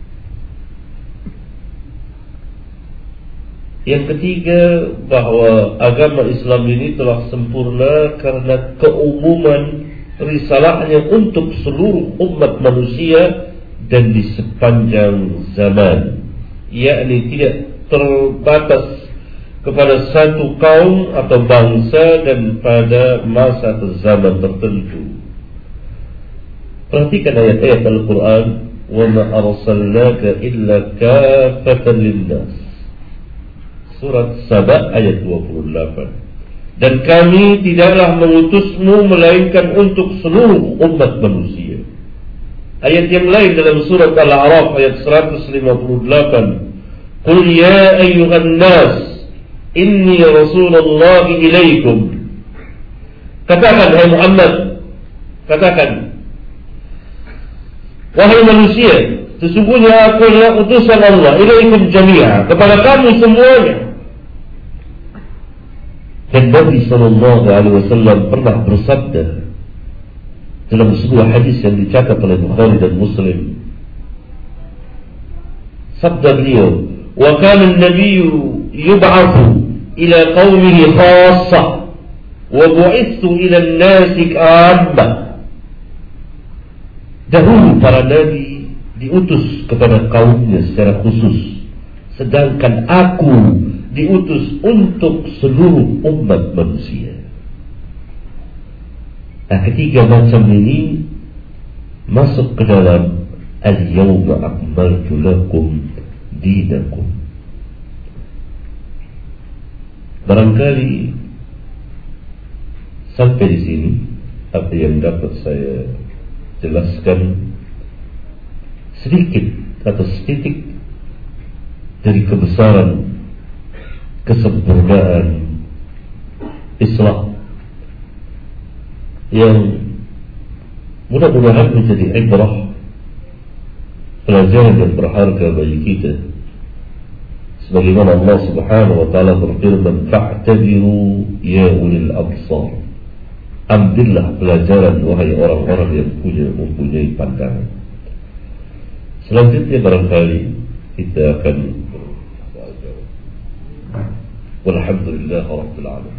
Yang ketiga, bahwa agama Islam ini telah sempurna karena keumuman risalahnya untuk seluruh umat manusia dan di sepanjang zaman, yakni tidak terbatas kepada satu kaum atau bangsa dan pada masa atau zaman tertentu. Perhatikan ayat-ayat Al-Quran, wa ma arsalnaka illa kaffatan linnas. Surat Saba ayat dua puluh delapan. Dan kami tidaklah mengutusmu melainkan untuk seluruh umat manusia. Ayat yang lain dalam surat Al-A'raf ayat seratus lima puluh delapan. Qul ya ayyuhan nas inni Rasulullah ilaikum. Katakan, hai Muhammad, katakan, wahai manusia, sesungguhnya aku adalah utusan Allah ilaikum jami'a, kepada kamu semuanya. Dan Nabi sallallahu alaihi wasallam pernah bersabda dalam sebuah hadis yang dicatat oleh Bukhari dan Muslim. Sabda beliau, "Wa kana an-nabiyyu yub'atsu ila qaumihi khassah wa bu'itsu ila an-nasi ka'ammah." Dahulu para nabi diutus kepada kaumnya secara khusus, sedangkan aku diutus untuk seluruh umat manusia. Nah, ketiga macam ini masuk ke dalam al-yawma akmaltu lakum dinakum. Barangkali sampai di sini apa yang dapat saya jelaskan sedikit atau setitik dari kebesaran kesempurnaan Islam yang mudah-mudahan menjadi ibrah, pelajaran yang berharga bagi kita. Sebagaimana Allah Subhanahu wa taala berfirman, "Fa'tabiru ya ulil absar." Ambillah pelajaran wahai orang-orang yang punya mempunyai pandangan. Selanjutnya barangkali kita akan walhamdulillah rabbil alamin.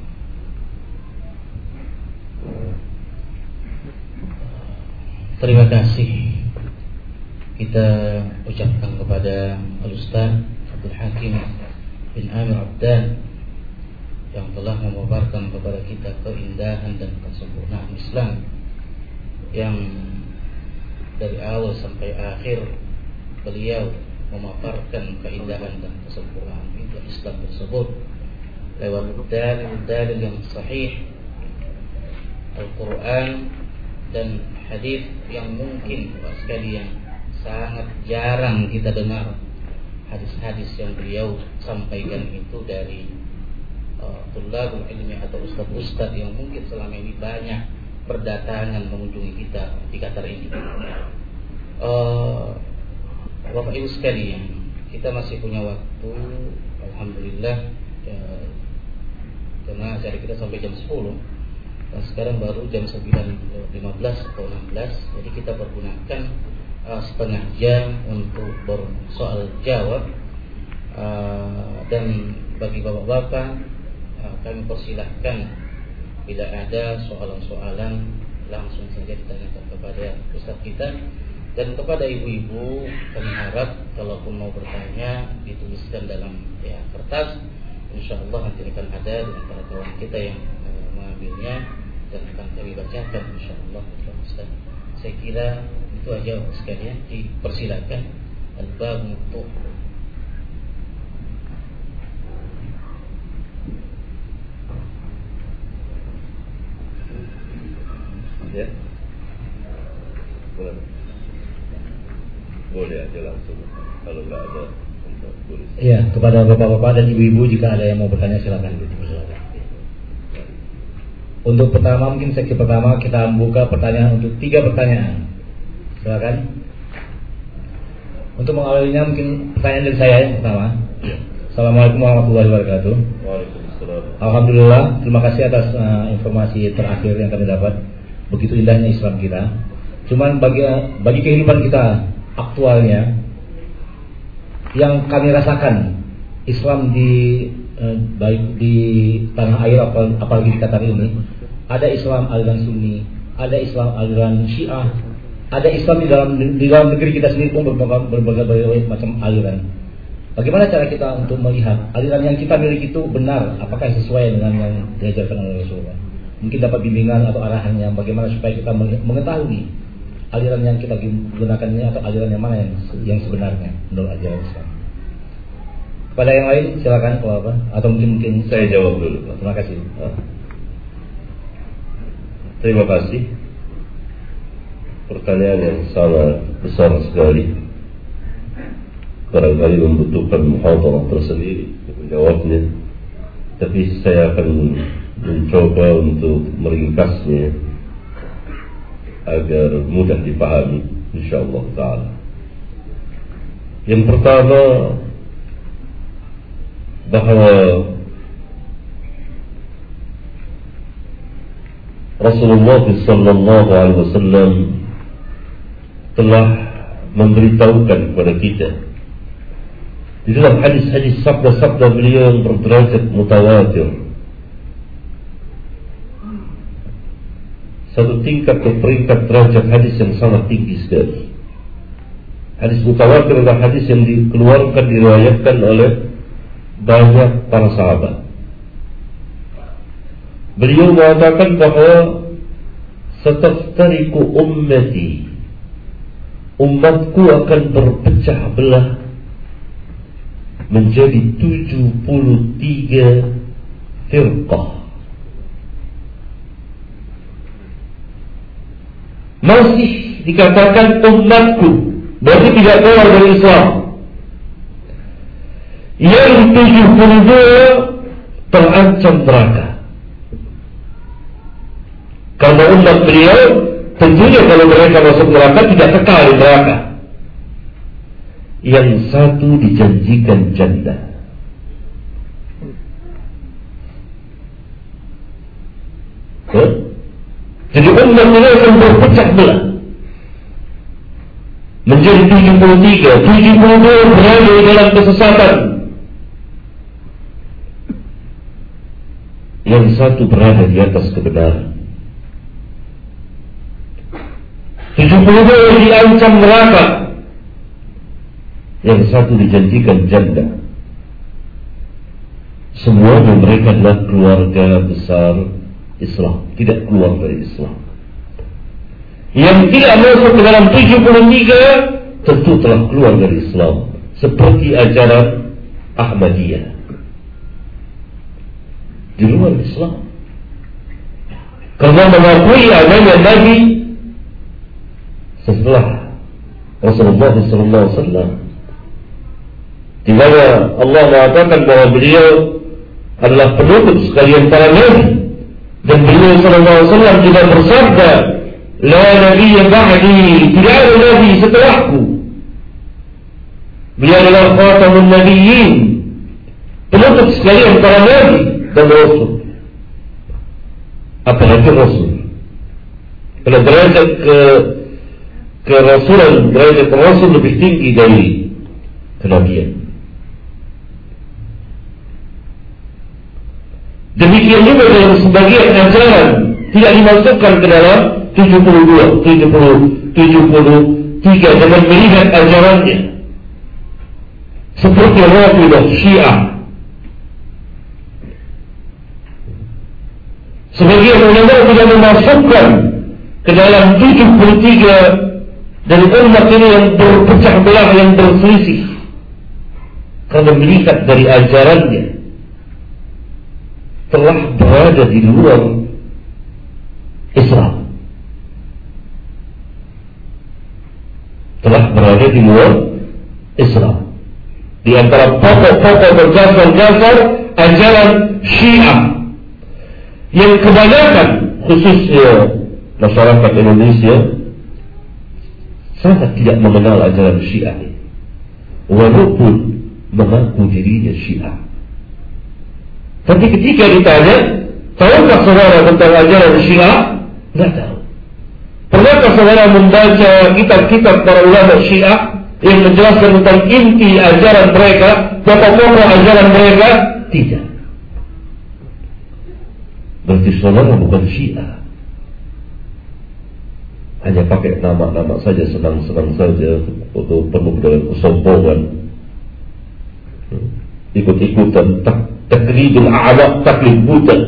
Terima kasih kita ucapkan kepada Al-Ustaz Abdul Hakim bin Amir Abdan yang telah memaparkan kepada kita keindahan dan kesempurnaan Islam, yang dari awal sampai akhir beliau memaparkan keindahan dan kesempurnaan itu Islam tersebut lewat dalil-dalil yang sahih, Al-Quran dan hadis yang mungkin sekalian sangat jarang kita dengar hadis-hadis yang beliau sampaikan itu dari uh, tulabul ilmi atau ustaz-ustaz yang mungkin selama ini banyak berdatangan mengunjungi kita di Qatar ini. Uh, Bapak Ibu sekalian, kita masih punya waktu, alhamdulillah, ya, karena acara kita sampai jam sepuluh. Dan sekarang baru jam sembilan lima belas atau enam belas. Jadi kita pergunakan uh, setengah jam untuk bersoal jawab. Uh, dan bagi bapak-bapak, uh, kami persilahkan bila ada soalan-soalan langsung saja ditanyakan kepada ustaz kita. Dan kepada ibu-ibu kami harap kalaupun mau bertanya dituliskan dalam ya, kertas. InsyaAllah nanti akan ada di antara kawan kita yang uh, mengambilnya dan akan kami bacakan insyaAllah. Saya kira itu aja sekalian, dipersilakan. Al-bab muftuh. Ya, boleh. Boleh aja langsung. Kalau nggak ada, boleh. Iya, kepada bapak-bapak dan ibu-ibu jika ada yang mau bertanya silakan. Silakan. Untuk pertama mungkin sesi pertama kita buka pertanyaan untuk tiga pertanyaan. Silakan. Untuk mengawalinya mungkin pertanyaan dari saya yang pertama. Assalamualaikum warahmatullahi wabarakatuh. Waalaikumsalam. Alhamdulillah, terima kasih atas uh, informasi terakhir yang kami dapat. Begitu indahnya Islam kita. Cuman bagi bagi kehidupan kita aktualnya yang kami rasakan Islam di eh, baik di tanah air apalagi di Qatar ini, ada Islam aliran Sunni, ada Islam aliran Syiah, ada Islam di dalam di dalam negeri kita sendiri pun berbagai, berbagai macam aliran. Bagaimana cara kita untuk melihat aliran yang kita miliki itu benar, apakah sesuai dengan yang diajarkan oleh Rasulullah? Mungkin dapat bimbingan atau arahannya bagaimana supaya kita mengetahui aliran yang kita gunakan ini atau aliran yang mana yang, yang sebenarnya menurut ajaran Islam. Kepada yang lain silakan kalau apa atau mungkin mungkin saya jawab dulu. Terima kasih. Terima kasih. Pertanyaan yang sangat besar sekali. Barangkali membutuhkan muhadarah tersendiri untuk menjawabnya. tapi saya akan mencoba untuk meringkasnya agar mudah dipahami insyaallah taala. Yang pertama, bahwa Rasulullah sallallahu alaihi wasallam telah memberitahukan kepada kita di dalam hadis-hadis sabda-sabda beliau yang berderajat mutawatir, satu tingkat ke peringkat derajat hadis yang sangat tinggi sekali. Hadis mutawatir adalah hadis yang dikeluarkan, diriwayatkan oleh banyak para sahabat. Beliau mengatakan bahwa sataftariqu ummati, umatku akan berpecah belah menjadi tujuh puluh tiga firqah. Masih dikatakan umatku, berarti tidak keluar dari Islam. Yang tujuh puluh dua terancam neraka. Karena umat beliau tentunya kalau mereka masuk neraka tidak kekal di neraka. Yang satu dijanjikan jannah. Huh? Jadi umat beliau akan berpecah belah menjadi tujuh puluh tiga. tujuh puluh dua berada dalam kesesatan, yang satu berada di atas kebenaran. tujuh puluh dua yang diancam neraka, yang satu dijanjikan jannah. Semuanya mereka adalah keluarga besar Islam, tidak keluar dari Islam. Yang tidak masuk ke dalam tujuh puluh tiga tentu telah keluar dari Islam, seperti ajaran Ahmadiyah, di luar Islam, karena mengakui adanya Nabi setelah Rasulullah sallallahu alaihi wasallam, di mana Allah mengatakan bahwa beliau adalah penutup sekalian para nabi, dan beliau sallallahu alaihi wasallam juga bersabda, la nabiyya ba'di, tidak ada nabi setelahku. Beliau adalah khatamun nabiyyin, penutup sekalian para nabi dan rasul. Apalagi rasul, pada derajat ke kerasulan, derajat rasul lebih tinggi dari kenabian. Demikian juga dalam sebagian ajaran tidak dimasukkan ke dalam tujuh puluh dua, tujuh puluh, tujuh puluh tiga dengan melihat ajarannya, seperti Rafidah Syiah. Sebagian ulama tidak memasukkan ke dalam tujuh puluh tiga dari umat ini yang berpecah belah, yang berselisih, karena melihat dari ajarannya telah berada di luar Islam, telah berada di luar Islam. Di antara pokok-pokok berdasar-dasar ajaran Syiah yang kebanyakan, khususnya masyarakat Indonesia, sangat tidak mengenal ajaran Syiah, walaupun mengaku dirinya Syiah. Tapi ketika ditanya, tahukah saudara tentang ajaran Syiah? Tidak tahu. Pernahkah saudara membaca kitab-kitab para ulama Syiah yang menjelaskan tentang inti ajaran mereka, pokok-pokok ajaran mereka? Tidak. Berarti saudara bukan Syiah, hanya pakai nama-nama saja, senang-senang saja, atau penuh dengan kesombongan, ikut-ikutan tak taklidul a'la, taklid buta.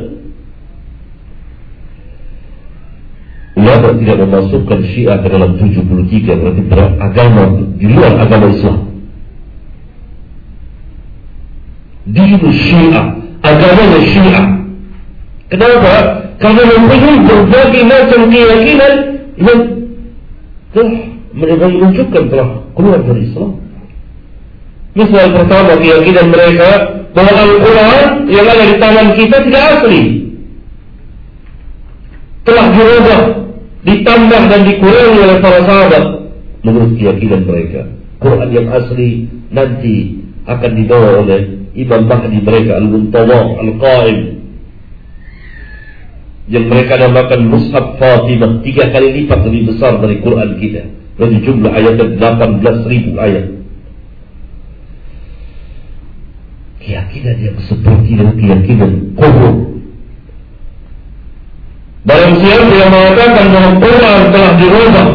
Ulama tidak memasukkan Syiah ke dalam tujuh puluh tiga, berarti beragama di luar agama Islam. Dinul Syiah, agamanya Syiah. Kenapa? Karena mempunyai berbagai macam keyakinan yang telah mereka menunjukkan telah keluar dari Islam. Misal pertama, keyakinan mereka bahwa Al-Quran yang ada di tangan kita tidak asli, telah dirubah, ditambah dan dikurangi oleh para sahabat menurut keyakinan mereka. Quran yang asli nanti akan dibawa oleh Imam Mahdi mereka, Al-Muntawa, Al-Qaim, yang mereka namakan Mushaf Fatimah, tiga kali lipat lebih besar dari Quran kita, dari jumlah ayatnya delapan belas ribu ayat. Keyakinan yang seperti itu keyakinan kufur. Barang siapa yang mengatakan bahwa Quran telah dirubah,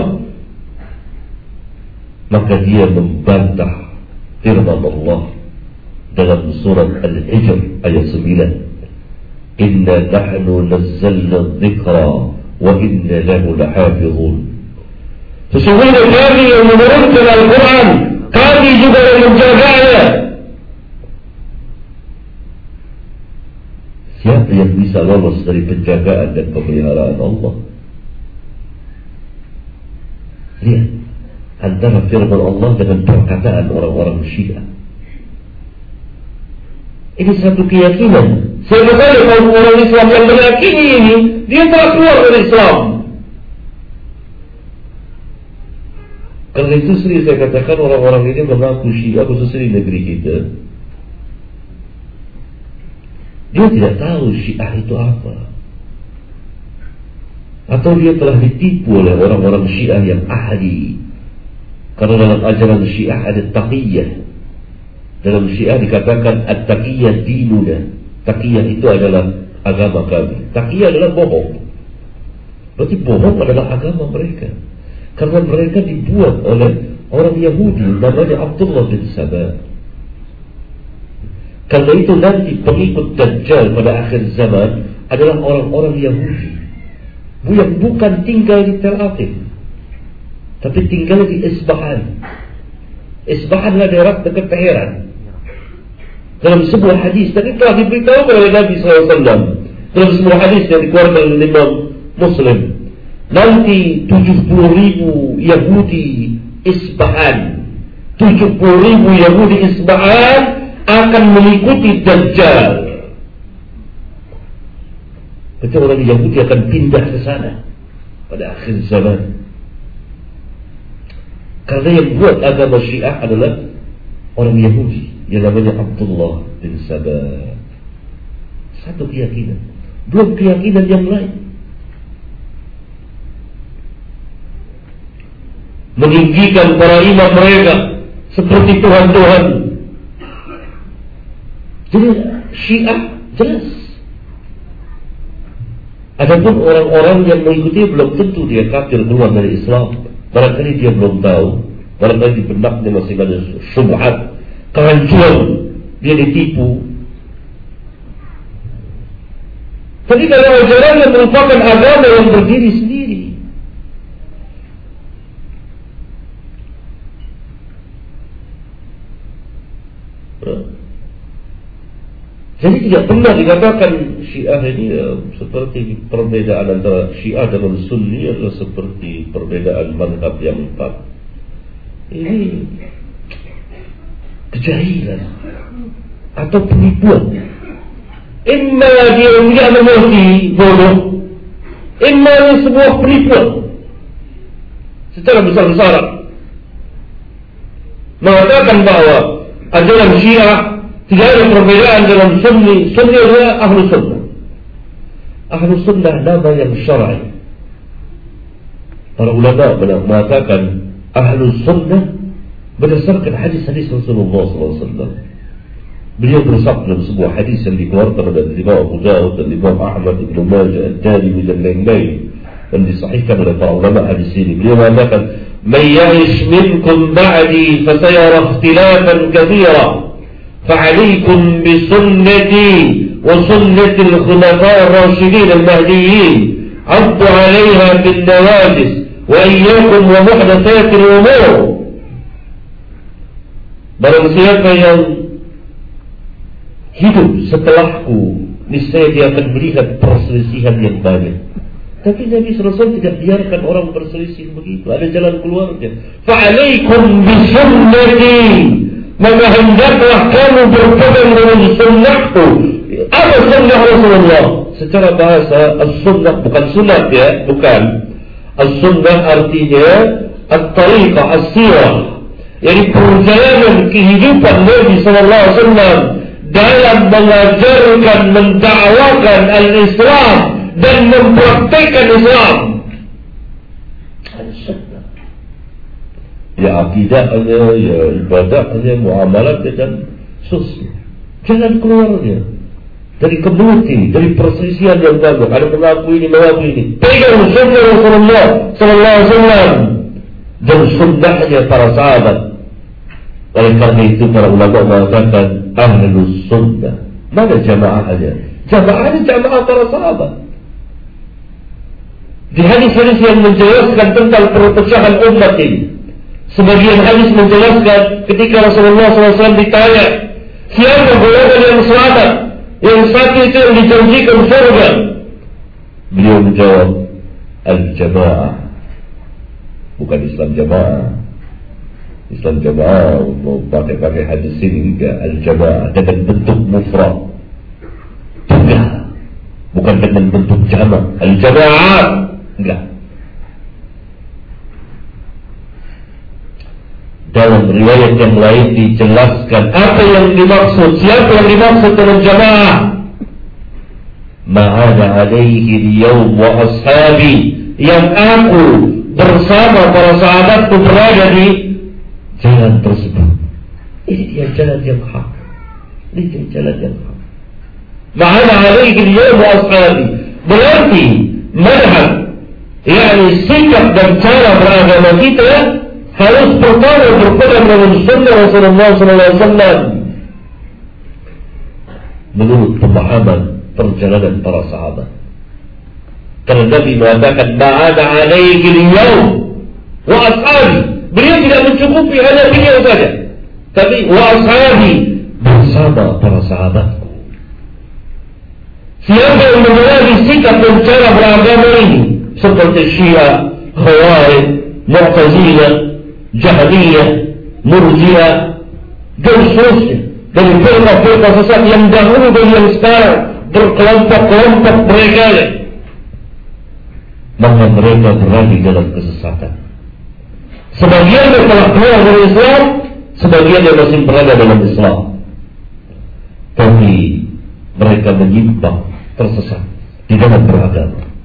maka dia membantah firman Allah dalam surat Al-Hijr ayat sembilan. Inna nahnu nazzalna dzikra wa inna lahu lahafizun. Sesungguhnya kami yang menurunkan Al-Quran, kami juga yang menjaganya. Siapa yang bisa lolos dari penjagaan dan pemeliharaan Allah? Lihat antara firman Allah dengan perkataan orang-orang Syiah. Ini satu keyakinan. Siapa saja kaum orang Islam yang meyakini ini, dia telah keluar dari Islam. Karena itu sering saya katakan orang-orang ini mengaku Syiah khususnya di negeri kita. Dia tidak tahu Syiah itu apa, atau dia telah ditipu oleh orang-orang Syiah yang ahli. Karena dalam ajaran Syiah ada taqiyah. Dalam Syiah dikatakan at-taqiyah dinuna. Taqiyah itu adalah agama kami. Taqiyah adalah bohong. Berarti bohong adalah agama mereka. Karena mereka dibuat oleh orang Yahudi namanya Abdullah bin Sabah. Karena itu nanti pengikut Dajjal pada akhir zaman adalah orang-orang Yahudi yang bukan tinggal di Tel Aviv, tapi tinggal di Isbahan. Isbahan adalah daerah dekat Teheran. Dalam sebuah hadis tadi telah diberitahu oleh Nabi sallallahu alaihi wasallam dalam sebuah hadis yang dikeluarkan oleh Imam Muslim, nanti tujuh puluh ribu Yahudi Isbahan, tujuh puluh ribu Yahudi Isbahan akan mengikuti Dajjal. Betul, orang Yahudi akan pindah ke sana pada akhir zaman. Karena yang buat agama Syiah adalah orang Yahudi yang namanya Abdullah bin Sabah. Satu keyakinan, belum keyakinan yang lain. Meninggikan para imam mereka seperti Tuhan-Tuhan. Jadi Syiah jelas. Adapun orang-orang yang mengikuti belum tentu dia kafir keluar dari Islam. Barangkali dia belum tahu, barangkali di benaknya masih ada syubhat, kerancuan, dia ditipu. Tapi kalau ajarannya merupakan agama yang berdiri sendiri, jadi tidak pernah dikatakan Syiah ini ya, seperti perbedaan antara Syiah dengan Sunni adalah seperti perbedaan mazhab yang empat. Ini kejahilan atau penipuan. Imma dia tidak mengerti bodoh, imma ini sebuah penipuan secara besar-besaran. Mengatakan bahwa ajaran Syiah tidak ada perbedaan dalam Sunni. Sunni adalah Ahlu Sunnah. Ahlu Sunnah nama yang syar'i. Para ulama mengatakan Ahlu Sunnah berdasarkan hadis-hadis Rasulullah sallallahu alaihi wasallam. Beliau bersabda dalam sebuah hadis yang dikeluarkan oleh Imam Abu Dawud dan Imam Ahmad, Ibnu Majah, Ad-Darimi dan lain-lain, dan disahihkan oleh para ulama hadis ini. Beliau mengatakan, "Man ya'ish minkum ba'di fasayara ikhtilafan katsira." فعليكم بسنتي وسنة الخلفاء الراشدين المهديين عضوا عليها بالنواجذ وإياكم ومحدثات الأمور. Barang siapa yang hidup setelahku, niscaya dia akan melihat perselisihan yang banyak. Tapi Nabi sallallahu alaihi wasallam tidak biarkan orang berselisih begitu. Ada jalan keluarnya. Fa'alaikum bisunnati, maka hendaklah kamu berpegang dengan sunnahku. Apa sunnah Rasulullah? Secara bahasa, as-sunnah bukan sunat ya, bukan. As-sunnah artinya at-tariqah, as-sirah, yani perjalanan kehidupan Nabi sallallahu alaihi wasallam dalam mengajarkan, mendakwakan al-Islam dan mempraktikkan Islam. Al-sunnah. Ya akidahnya, ya ibadahnya, muamalatnya dan sosial. Jalan keluarnya dari kemuti, dari perselisihan yang banyak. Ada mengaku ini, mengaku ini. Pegang sunnah Rasulullah sallallahu alaihi wasallam dan sunnahnya para sahabat. Oleh karena itu para ulama mengatakan ahlus sunnah. Mana jamaahnya? Jamaahnya jamaah para sahabat. Di hadis-hadis yang menjelaskan tentang perpecahan umat ini, sebagian hadis menjelaskan ketika Rasulullah sallallahu alaihi wasallam ditanya, siapa golongan yang selamat? Yang satu itu yang dijanjikan surga. Beliau menjawab, al-jamaah. Bukan Islam jamaah. Islam jamaah mau pakai-pakai hadis ini enggak, al-jamaah dengan bentuk mufrad. Enggak. Bukan dengan bentuk jamaah. Al-jamaah enggak. Dalam riwayat yang lain dijelaskan apa yang dimaksud, siapa yang dimaksud dengan jamaah. Ma'ana alaihi al-yawm wa ashabi, yang aku bersama para sahabatku berada di jalan tersebut. Ini dia jalan yang hak. Ini dia jalan yang hak. Ma'ana alaihi al-yawm wa ashabi, berarti manhaj, yakni sikap dan cara beragama kita harus pertama berpegang dengan sunnah Rasulullah sallallahu alaihi wasallam menurut pemahaman perjalanan para sahabat. Karena Nabi mengatakan ma'ana alaihi al-yawm wa ashabi. Beliau tidak mencukupi hanya beliau saja, tapi wa ashabi, bersama para sahabatku. Siapa yang mengenali sikap dan cara beragama ini seperti Syiah, Khawarij, Mu'tazilah, Jahmiyah, Murji'ah dan seterusnya, dari firqah-firqah sesat yang dahulu dan yang sekarang berkelompok-kelompok beragama, maka mereka berada dalam kesesatan. Sebagian yang telah keluar dari Islam, sebagian yang masih berada dalam Islam, tapi mereka menyimpang, tersesat di dalam beragama.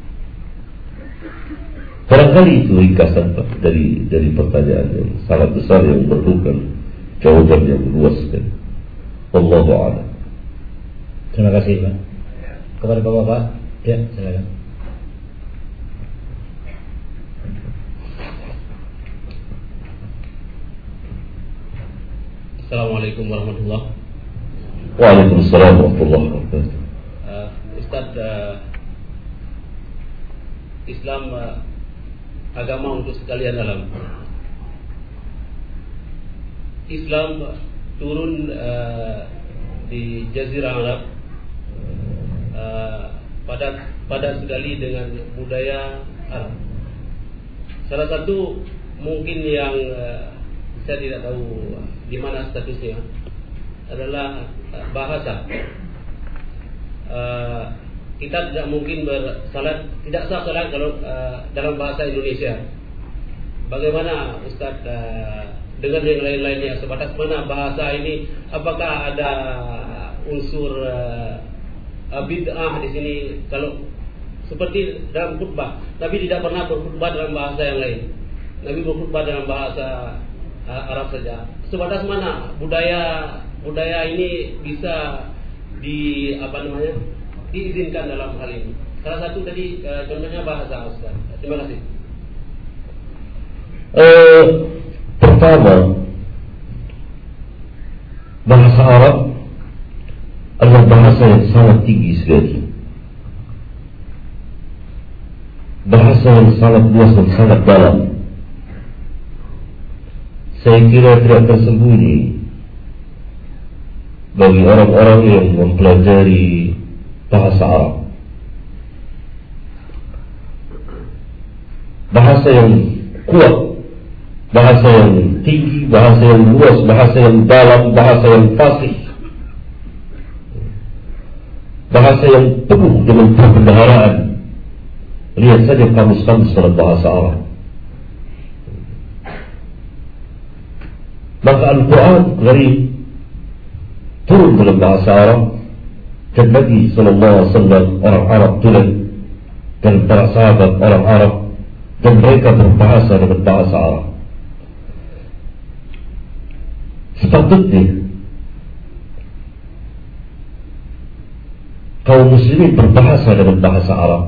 Barangkali itu ringkasan Pak dari dari pertanyaan yang sangat besar yang memerlukan jawaban yang luas. Wallahu a'lam. Terima kasih Pak. Kepada Bapak-bapak, ya silakan. Assalamualaikum warahmatullahi wabarakatuh. Waalaikumsalam warahmatullahi wabarakatuh. Uh, Ustaz, uh, Islam uh, agama untuk sekalian alam. Islam turun uh, di Jazirah Arab uh, pada pada sekali dengan budaya Arab. Salah satu mungkin yang uh, saya tidak tahu di mana statusnya adalah uh, bahasa. Uh, kita tidak mungkin bersalat, tidak sah salat kalau uh, dalam bahasa Indonesia. Bagaimana Ustaz uh, dengan yang lain-lainnya, sebatas mana bahasa ini? Apakah ada unsur uh, bid'ah di sini? Kalau seperti dalam khutbah, Nabi tidak pernah berkhutbah dalam bahasa yang lain. Nabi berkhutbah dalam bahasa uh, Arab saja. Sebatas mana budaya budaya ini bisa di apa namanya? diizinkan dalam hal ini. Salah satu tadi uh, contohnya bahasa Ustaz. Terima kasih. Uh, pertama, bahasa Arab adalah bahasa yang sangat tinggi sekali. Bahasa yang sangat luas dan sangat dalam. Saya kira tidak tersembunyi bagi orang-orang yang mempelajari bahasa Arab. Bahasa yang kuat bahasa yang tinggi, bahasa yang luas, bahasa yang dalam, bahasa yang fasih, bahasa yang penuh dengan perbendaharaan. Lihat saja kamus-kamus dalam bahasa Arab. Maka Al-Quran Karim turun dalam bahasa Arab, dan Nabi sallallahu alaihi wasallam orang Arab tulen, dan para sahabat orang Arab, dan mereka berbahasa dengan bahasa Arab. Sepatutnya kaum muslimin berbahasa dengan bahasa Arab,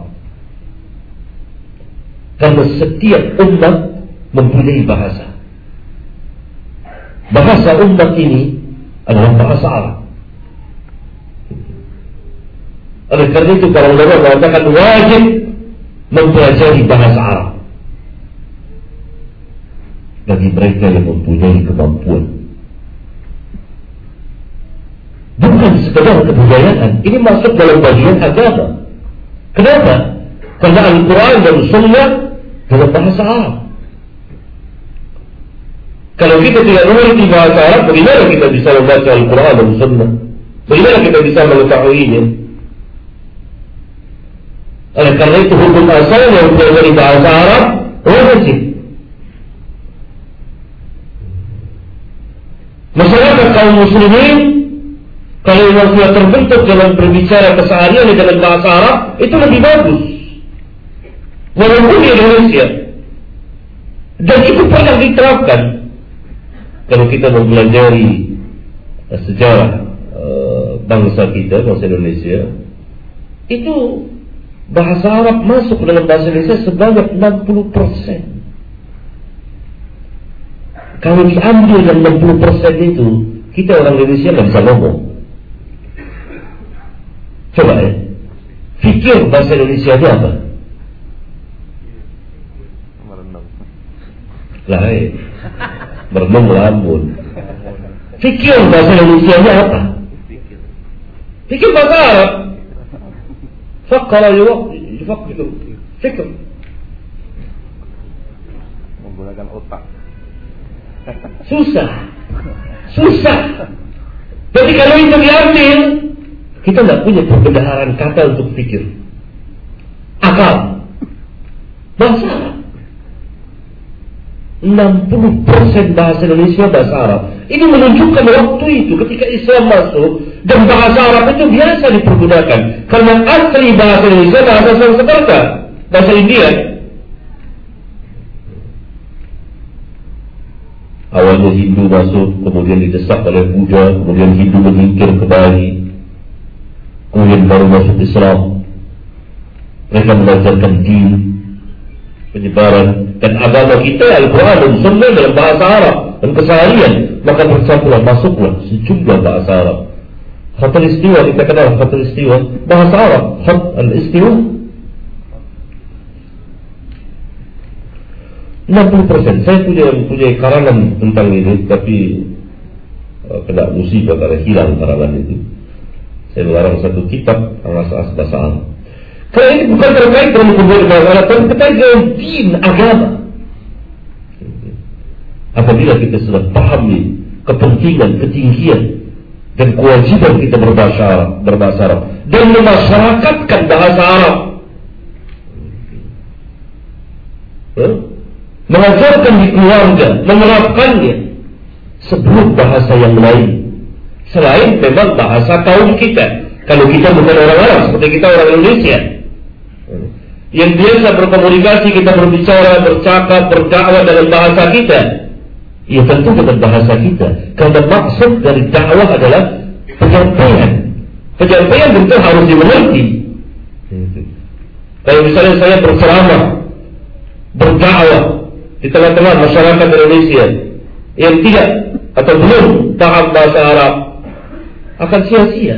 karena setiap umat mempunyai bahasa. Bahasa umat ini adalah bahasa Arab. Oleh karena itu para ulama mengatakan wajib mempelajari bahasa Arab bagi mereka yang mempunyai kemampuan. Bukan sekedar kebudayaan, ini masuk dalam bagian agama. Kenapa? Karena Al-Quran dan Sunnah dalam bahasa Arab. Kalau kita tidak mengerti bahasa Arab, bagaimana kita bisa membaca Al-Quran dan Sunnah? Bagaimana kita bisa mengetahuinya? Oleh karena itu hukum asal yang dari bahasa Arab wajib. Masyarakat kaum muslimin kalau yang sudah terbentuk dalam berbicara keseharian dengan bahasa Arab itu lebih bagus, walaupun di Indonesia, dan itu pernah diterapkan. Kalau kita mempelajari sejarah uh, bangsa kita, bangsa Indonesia, itu bahasa Arab masuk dalam bahasa Indonesia sebanyak enam puluh persen. Kalau diambil yang enam puluh persen itu, kita orang Indonesia nggak bisa ngomong. Coba ya, fikir bahasa Indonesia itu apa? Lah, eh. Merenung lamun. Fikir bahasa Indonesia itu apa? Fikir bahasa Arab. Fakar yufakir, fikir. Menggunakan otak. Susah, susah. Jadi kalau itu diambil, kita tidak punya perbendaharaan kata untuk pikir. Akal, bahasa Arab. enam puluh persen bahasa Indonesia bahasa Arab. Ini menunjukkan waktu itu ketika Islam masuk dan bahasa Arab itu biasa dipergunakan. Karena asli bahasa Indonesia bahasa Sanskerta, bahasa India. Awalnya Hindu masuk, kemudian didesak oleh Buddha, kemudian Hindu menyingkir kembali, kemudian baru masuk Islam. Mereka mengajarkan din, penyebaran, dan agama kita Al-Quran dan Sunnah dalam bahasa Arab dan keseharian. Maka bersatulah, masuklah sejumlah bahasa Arab. Khat al-istiwa, kita kenal khat al-istiwa, bahasa Arab, khat al-istiwa. enam puluh persen. Saya punya punya karangan tentang ini, tapi uh, kena musibah karena hilang karangan itu. Saya mengarang satu kitab asas bahasa Arab. Karena ini bukan terkait dengan kemudian bahasa Arab, tapi terkait dengan din, agama. Apabila kita sudah pahami kepentingan, ketinggian dan kewajiban kita berbahasa Arab, berbahasa Arab dan memasyarakatkan bahasa Arab, huh? mengajarkan di keluarga, menerapkannya sebelum bahasa yang lain selain memang bahasa kaum kita. Kalau kita bukan orang Arab, seperti kita orang Indonesia yang biasa berkomunikasi, kita berbicara, bercakap, berdakwah dengan bahasa kita, ya tentu dengan bahasa kita. Karena maksud dari dakwah adalah penyampaian. Penyampaian tentu harus dimengerti. Kalau misalnya saya berceramah, berdakwah di tengah-tengah masyarakat Indonesia yang tidak atau belum paham bahasa Arab, akan sia-sia.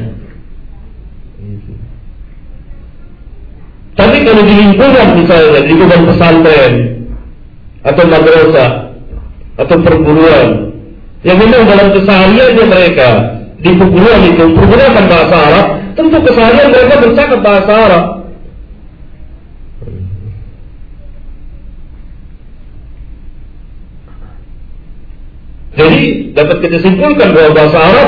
Tapi kalau di lingkungan misalnya, di lingkungan pesantren atau madrasah atau perguruan yang memang dalam kesehariannya mereka di perguruan itu menggunakan bahasa Arab, tentu keseharian mereka bercakap bahasa Arab. Jadi dapat kita simpulkan bahwa bahasa Arab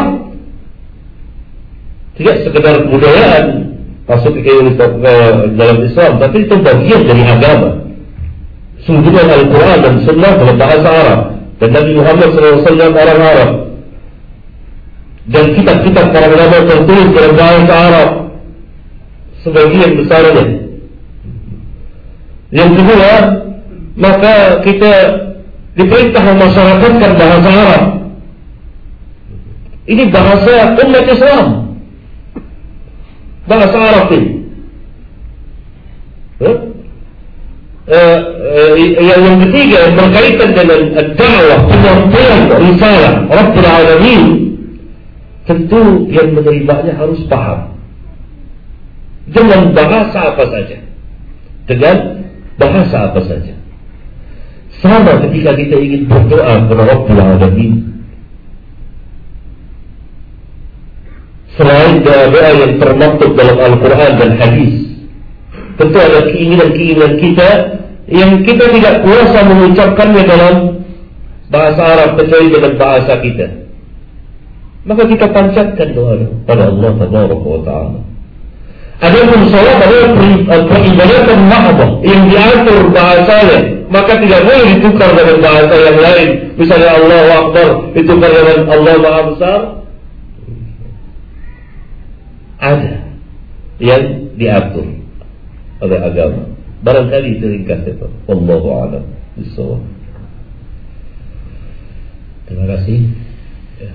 tidak sekedar kebudayaan masuk ke dalam Islam, tapi itu bagian dari agama. Sungguhnya Al-Quran dan Sunnah dalam bahasa Arab, dan Nabi Muhammad shallallahu alaihi wasallam orang Arab, dan kitab-kitab para ulama tertulis dalam bahasa Arab sebagian besarnya. Yang kedua, maka kita diperintah memasyarakatkan bahasa Arab. Ini bahasa umat Islam, bahasa Arab ini. Huh? Uh, uh, yang, yang ketiga berkaitan dengan dakwah, penyampaian risalah Rabbul Alamin. Tentu yang menerimanya harus paham dengan bahasa apa saja, dengan bahasa apa saja. Sama ketika kita ingin berdoa kepada Rabbul Alamin, selain doa-doa yang termaktub dalam Al-Quran dan Hadis, tentu ada keinginan-keinginan kita yang kita tidak kuasa mengucapkannya dalam bahasa Arab kecuali dengan bahasa kita. Maka kita panjatkan doa pada Allah Tabaraka wa Ta'ala. Adapun salat adalah peribadatan mahdoh yang diatur bahasanya, maka tidak boleh ditukar dengan bahasa yang lain. Misalnya Allahu Akbar ditukar dengan Allah Maha Besar. Ada yang diatur oleh agama. Barangkali itu ringkas itu. Wallahu a'lam bishawab. Terima kasih. Ya.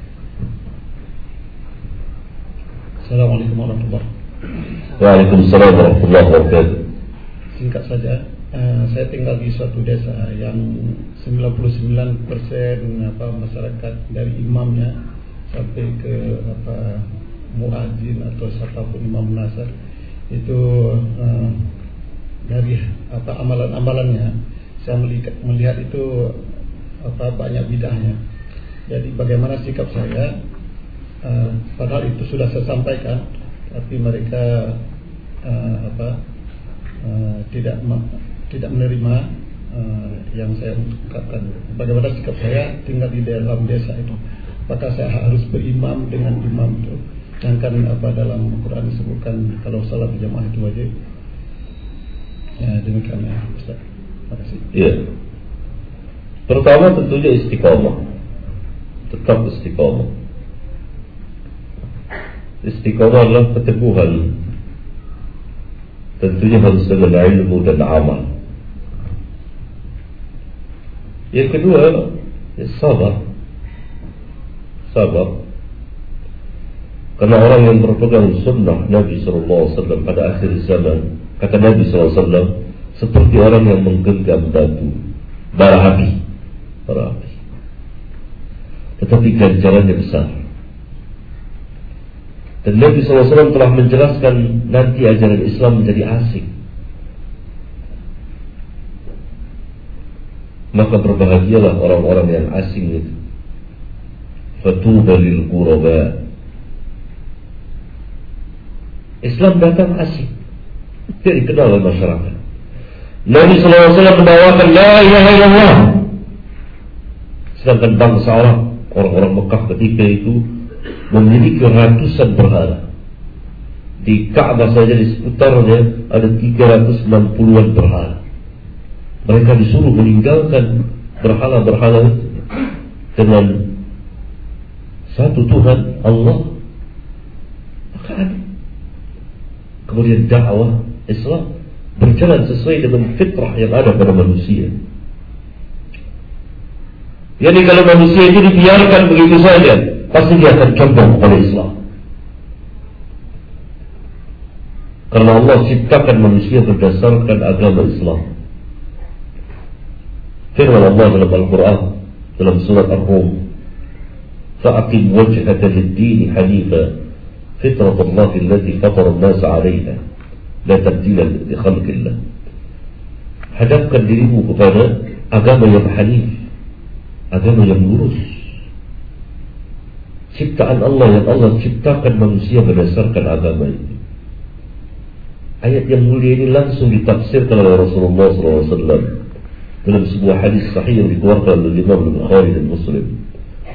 Assalamualaikum warahmatullahi wabarakatuh. Waalaikumsalam warahmatullahi wabarakatuh. Singkat saja, uh, saya tinggal di suatu desa yang sembilan puluh sembilan persen apa masyarakat dari imamnya sampai ke apa muadzin atau siapapun imam munasar itu uh, dari apa amalan-amalannya saya melihat, melihat itu apa banyak bid'ahnya. Jadi bagaimana sikap saya? Uh, padahal itu sudah saya sampaikan, tapi mereka uh, apa uh, tidak tidak menerima uh, yang saya ungkapkan. Bagaimana sikap saya tinggal di dalam desa itu? Apakah saya harus berimam dengan imam itu? Yang kan apa dalam Al-Quran disebutkan kalau salat jamaah itu wajib. Ya, demikian ya, Ustaz. Terima kasih. Iya. Pertama tentunya istiqamah. Tetap istiqamah. Istiqamah adalah keteguhan. Tentunya harus dengan ilmu dan amal. Yang kedua, ya sabar. Sabar. Karena orang yang berpegang sunnah Nabi sallallahu alaihi wasallam pada akhir zaman, kata Nabi sallallahu alaihi wasallam, seperti orang yang menggenggam batu, bara api, bara api. Tetapi ganjarannya besar. Dan Nabi sallallahu alaihi wasallam telah menjelaskan nanti ajaran Islam menjadi asing. Maka berbahagialah orang-orang yang asing itu. Fatuba lil ghuraba. Islam datang asing, tidak dikenal oleh masyarakat. Nabi sallallahu alaihi wasallam mendawakan la ilaha illallah. Sedangkan bangsa Arab, orang-orang Mekah ketika itu memiliki ratusan berhala. Di Ka'bah saja di seputarnya ada tiga ratus enam puluhan berhala. Mereka disuruh meninggalkan berhala-berhala itu dengan satu Tuhan Allah. Maka ada. Kemudian dakwah Islam berjalan sesuai dengan fitrah yang ada pada manusia. Jadi kalau manusia itu dibiarkan begitu saja, pasti dia akan condong pada Islam. Karena Allah ciptakan manusia berdasarkan agama Islam. Firman Allah dalam Al-Quran dalam surat Ar-Rum, "Fa'aqim wajhaka lid-din hanifa فطرة الله التي فطر الناس عليها لا تبديل لخلق الله." Hadapkan dirimu kepada agama yang hanif, agama yang lurus, ciptaan Allah yang Allah ciptakan manusia berdasarkan agama itu. Ayat yang mulia ini langsung ditafsirkan oleh Rasulullah sallallahu alaihi wasallam dalam sebuah hadis sahih yang dikeluarkan oleh Imam Bukhari dan Muslim.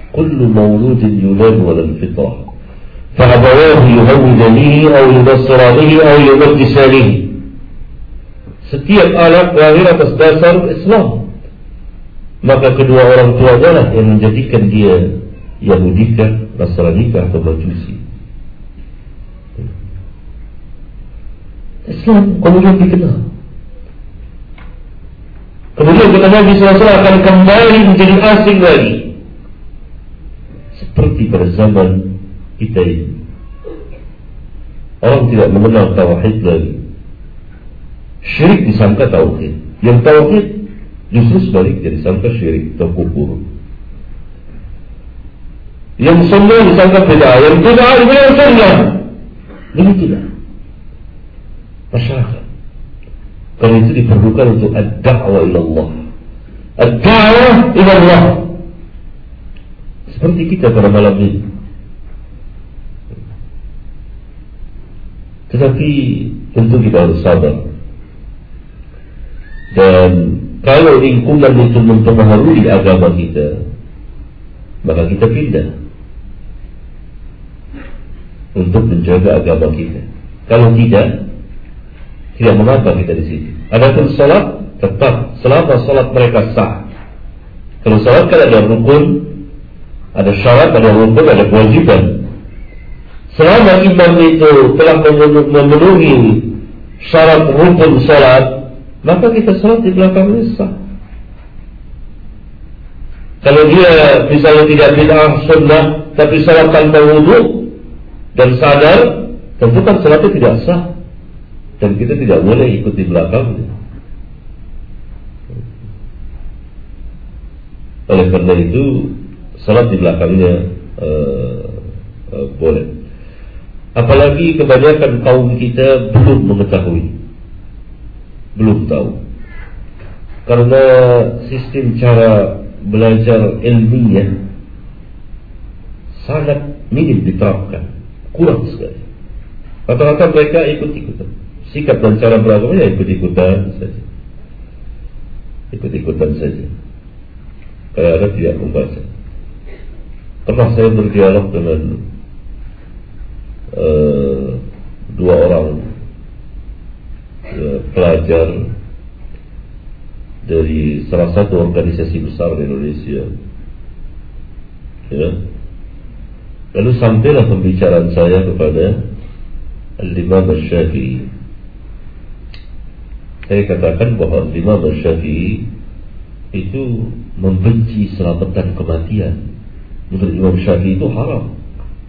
kullu mawludin yulad walal fitrah fa'abawahu yuhawidanihi aw yunassiranihi aw yumajjisanihi. Setiap anak lahir atas dasar Islam, maka kedua orang tuanya lah yang menjadikan dia Yahudikah, Nasranikah atau Majusi. Islam kemudian dikenal. Kemudian kata Nabi shallallahu alaihi wasallam akan kembali menjadi asing lagi, seperti pada zaman kita ini. Orang tidak mengenal tauhid lagi. Syirik disangka tauhid, yang tauhid justru sebaliknya disangka syirik atau kufur. Yang sunnah disangka bid'ah, yang bid'ah disangka sunnah. Begitulah masyarakat. Karena itu diperlukan untuk ad-da'wah ila Allah, ad-da'wah ila Allah, seperti kita pada malam ini. Tetapi tentu kita harus sabar. Dan kalau lingkungan itu mempengaruhi agama kita, maka kita pindah untuk menjaga agama kita. Kalau tidak, tidak mengapa kita di sini. Adapun salat tetap selama salat mereka sah. Kalau salat kan ada rukun, ada syarat, ada rukun, ada kewajiban. Selama imam itu telah memenuhi syarat rukun salat, maka kita salat di belakangnya sah. Kalau dia misalnya tidak bid'ah sunnah, tapi salat tanpa wudu dan sadar, tentu kan salatnya tidak sah, dan kita tidak boleh ikut di belakangnya. Oleh karena itu, salat di belakangnya uh, uh, boleh. Apalagi kebanyakan kaum kita belum mengetahui, belum tahu, karena sistem cara belajar ilmiah sangat minim diterapkan, kurang sekali. Rata-rata mereka ikut-ikutan, sikap dan cara beragamanya ikut-ikutan saja, ikut-ikutan saja, kayak ada tidak membaca. Pernah saya berdialog dengan uh, dua orang uh, pelajar dari salah satu organisasi besar di Indonesia, ya. Lalu sampailah pembicaraan saya kepada Al-Imam Asy-Syafi'i. Saya katakan bahwa Al-Imam Asy-Syafi'i itu membenci selamatan kematian. Menurut Imam Syafi'i itu haram.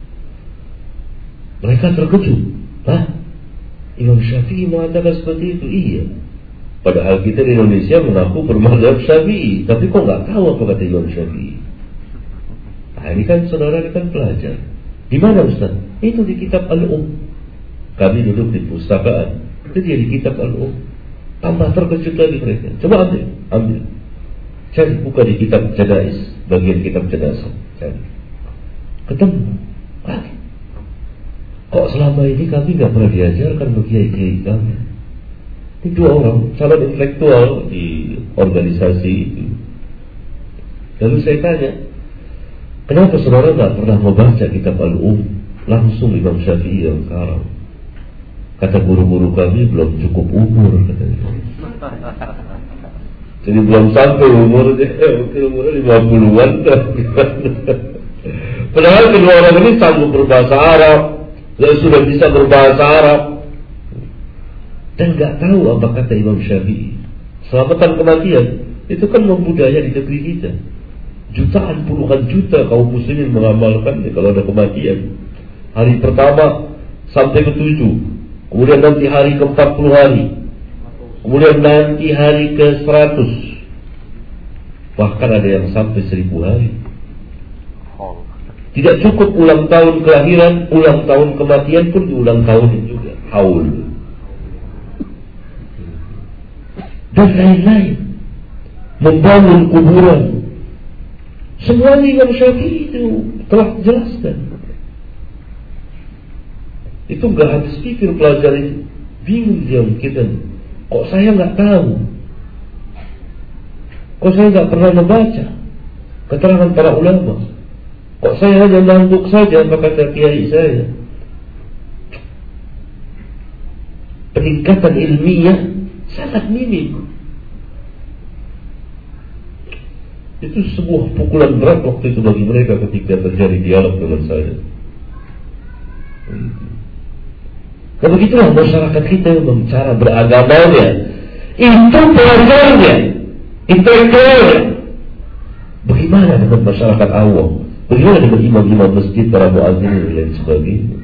Mereka terkejut. Hah? Imam Syafi'i mengatakan seperti itu? Iya. Padahal kita di Indonesia mengaku bermadzhab Syafi'i, tapi kok nggak tahu apa kata Imam Syafi'i? Nah, ini kan saudara ini kan pelajar. Di mana Ustaz? Itu di kitab Al-Um. Kami duduk di pustakaan. Itu dia di kitab Al-Um. Tambah terkejut lagi mereka. Coba ambil, ambil. Cari buka di kitab Janais, bagian kitab jenazah. Cari. Ketemu. Ah, kok selama ini kami nggak pernah diajarkan bagi kiai kami? Ini dua orang calon intelektual di organisasi itu. Lalu saya tanya, kenapa saudara nggak pernah membaca kitab Al-Um? Langsung Imam Syafi'i yang karang. Kata guru-guru kami belum cukup umur katanya. Jadi belum sampai umurnya, mungkin umurnya lima puluhan. Padahal kedua orang ini sanggup berbahasa Arab, dan sudah bisa berbahasa Arab, dan nggak tahu apa kata Imam Syafi'i. Selamatan kematian itu kan membudaya di negeri kita. Jutaan, puluhan juta kaum muslimin mengamalkannya kalau ada kematian. Hari pertama sampai ke tujuh, kemudian nanti hari ke empat puluh hari, kemudian nanti hari ke seratus, bahkan ada yang sampai seribu hari. Tidak cukup ulang tahun kelahiran, ulang tahun kematian pun diulang tahun juga. Haul dan lain-lain, membangun kuburan. Semuanya Imam Syafi'i itu telah jelaskan. Itu enggak habis pikir pelajar itu. Bingung dia kita. Kok saya enggak tahu? Kok saya enggak pernah membaca keterangan para ulama? Kok saya hanya ngantuk saja, apa kata kiai saya? Peningkatan ilmiah sangat minim. Itu sebuah pukulan berat waktu itu bagi mereka ketika terjadi dialog dengan saya. Dan begitulah masyarakat kita yang cara beragamanya. Itu pelajarnya, intelektualnya. Bagaimana dengan masyarakat awam? Bagaimana dengan imam-imam masjid, para muadzin dan lain sebagainya?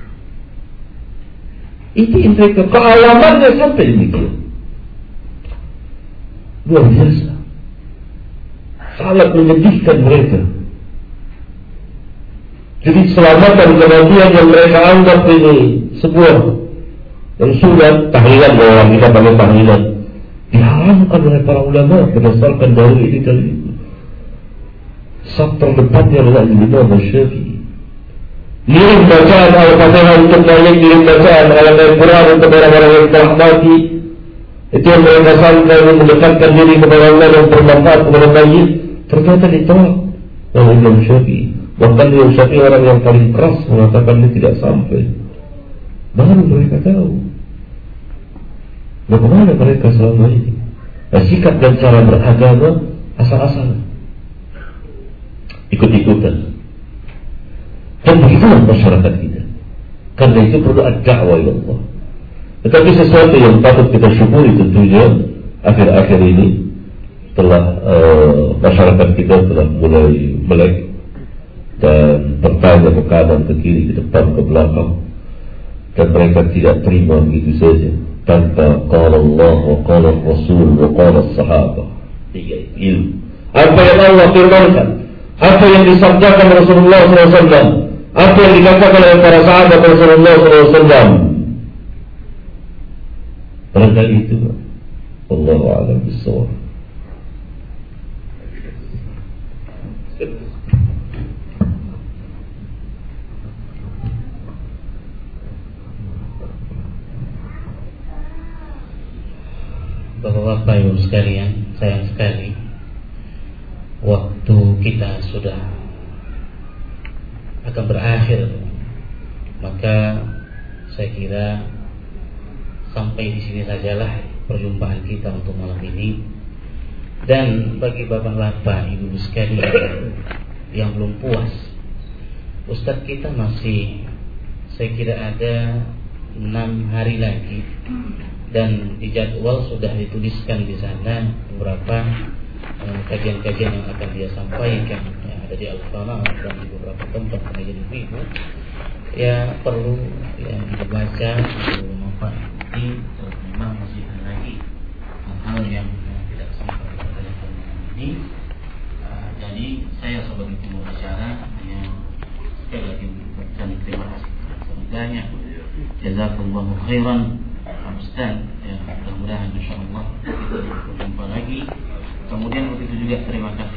Itu intelektual, keawamannya sampai demikian. Luar biasa. Sangat menyedihkan mereka. Jadi keselamatan kematian yang mereka anggap ini sebuah yang sudah tahlilan, orang kita pakai tahlilan, diharamkan oleh para ulama berdasarkan dari ini tadi. Sab terdepannya adalah Imam Syafi'i. Ngirim bacaan Al-Fatihah untuk mayit, ngirim bacaan Al-Quran untuk orang-orang yang telah mati. Itu yang mereka sangka mendekatkan diri kepada Allah dan bermanfaat kepada mayit. Ternyata ditolak oleh Imam Syafi'i. Bahkan Imam Syafi'i orang yang paling keras mengatakan ini tidak sampai. Baru mereka tahu bagaimana mereka selama ini. Nah, sikap dan cara beragama asal-asalan, ikut-ikutan. Dan begitulah masyarakat kita. Karena itu perlu ad-da'wah ila Allah. Tetapi sesuatu yang patut kita syukuri tentunya akhir-akhir ini telah uh, masyarakat kita telah mulai melek dan bertanya ke kanan, ke kiri, ke depan, ke belakang, dan mereka tidak terima begitu saja tanpa qala Allah wa qala Rasul wa qala sahabat. Tiga ilmu. Apa yang Allah firmankan, apa yang disabdakan Rasulullah sallallahu alaihi wasallam, apa yang dikatakan oleh para sahabat Rasulullah sallallahu alaihi wasallam. Barangkali itu. Wallahu a'lam bishawab. Bapak-bapak ibu sekalian, sayang sekali waktu kita sudah akan berakhir. Maka saya kira sampai di sini sajalah perjumpaan kita untuk malam ini. Dan bagi bapak-bapak ibu sekalian yang belum puas, Ustadz kita masih, saya kira ada enam hari lagi, dan di jadwal sudah dituliskan di sana beberapa eh, kajian-kajian yang akan dia sampaikan yang ada di Al-Fana dan di beberapa tempat pengajian ibu-ibu. Ya perlu ya dibaca, perlu memahami, terus memang masih ada lagi hal-hal yang tidak sempat pada malam ini. Uh, jadi saya sebagai pembicara hanya sekali lagi mengucapkan terima kasih sebagainya. Jazakallahu khairan Ustaz, ya mudah-mudahan insyaallah kita berjumpa lagi. Kemudian begitu juga terima kasih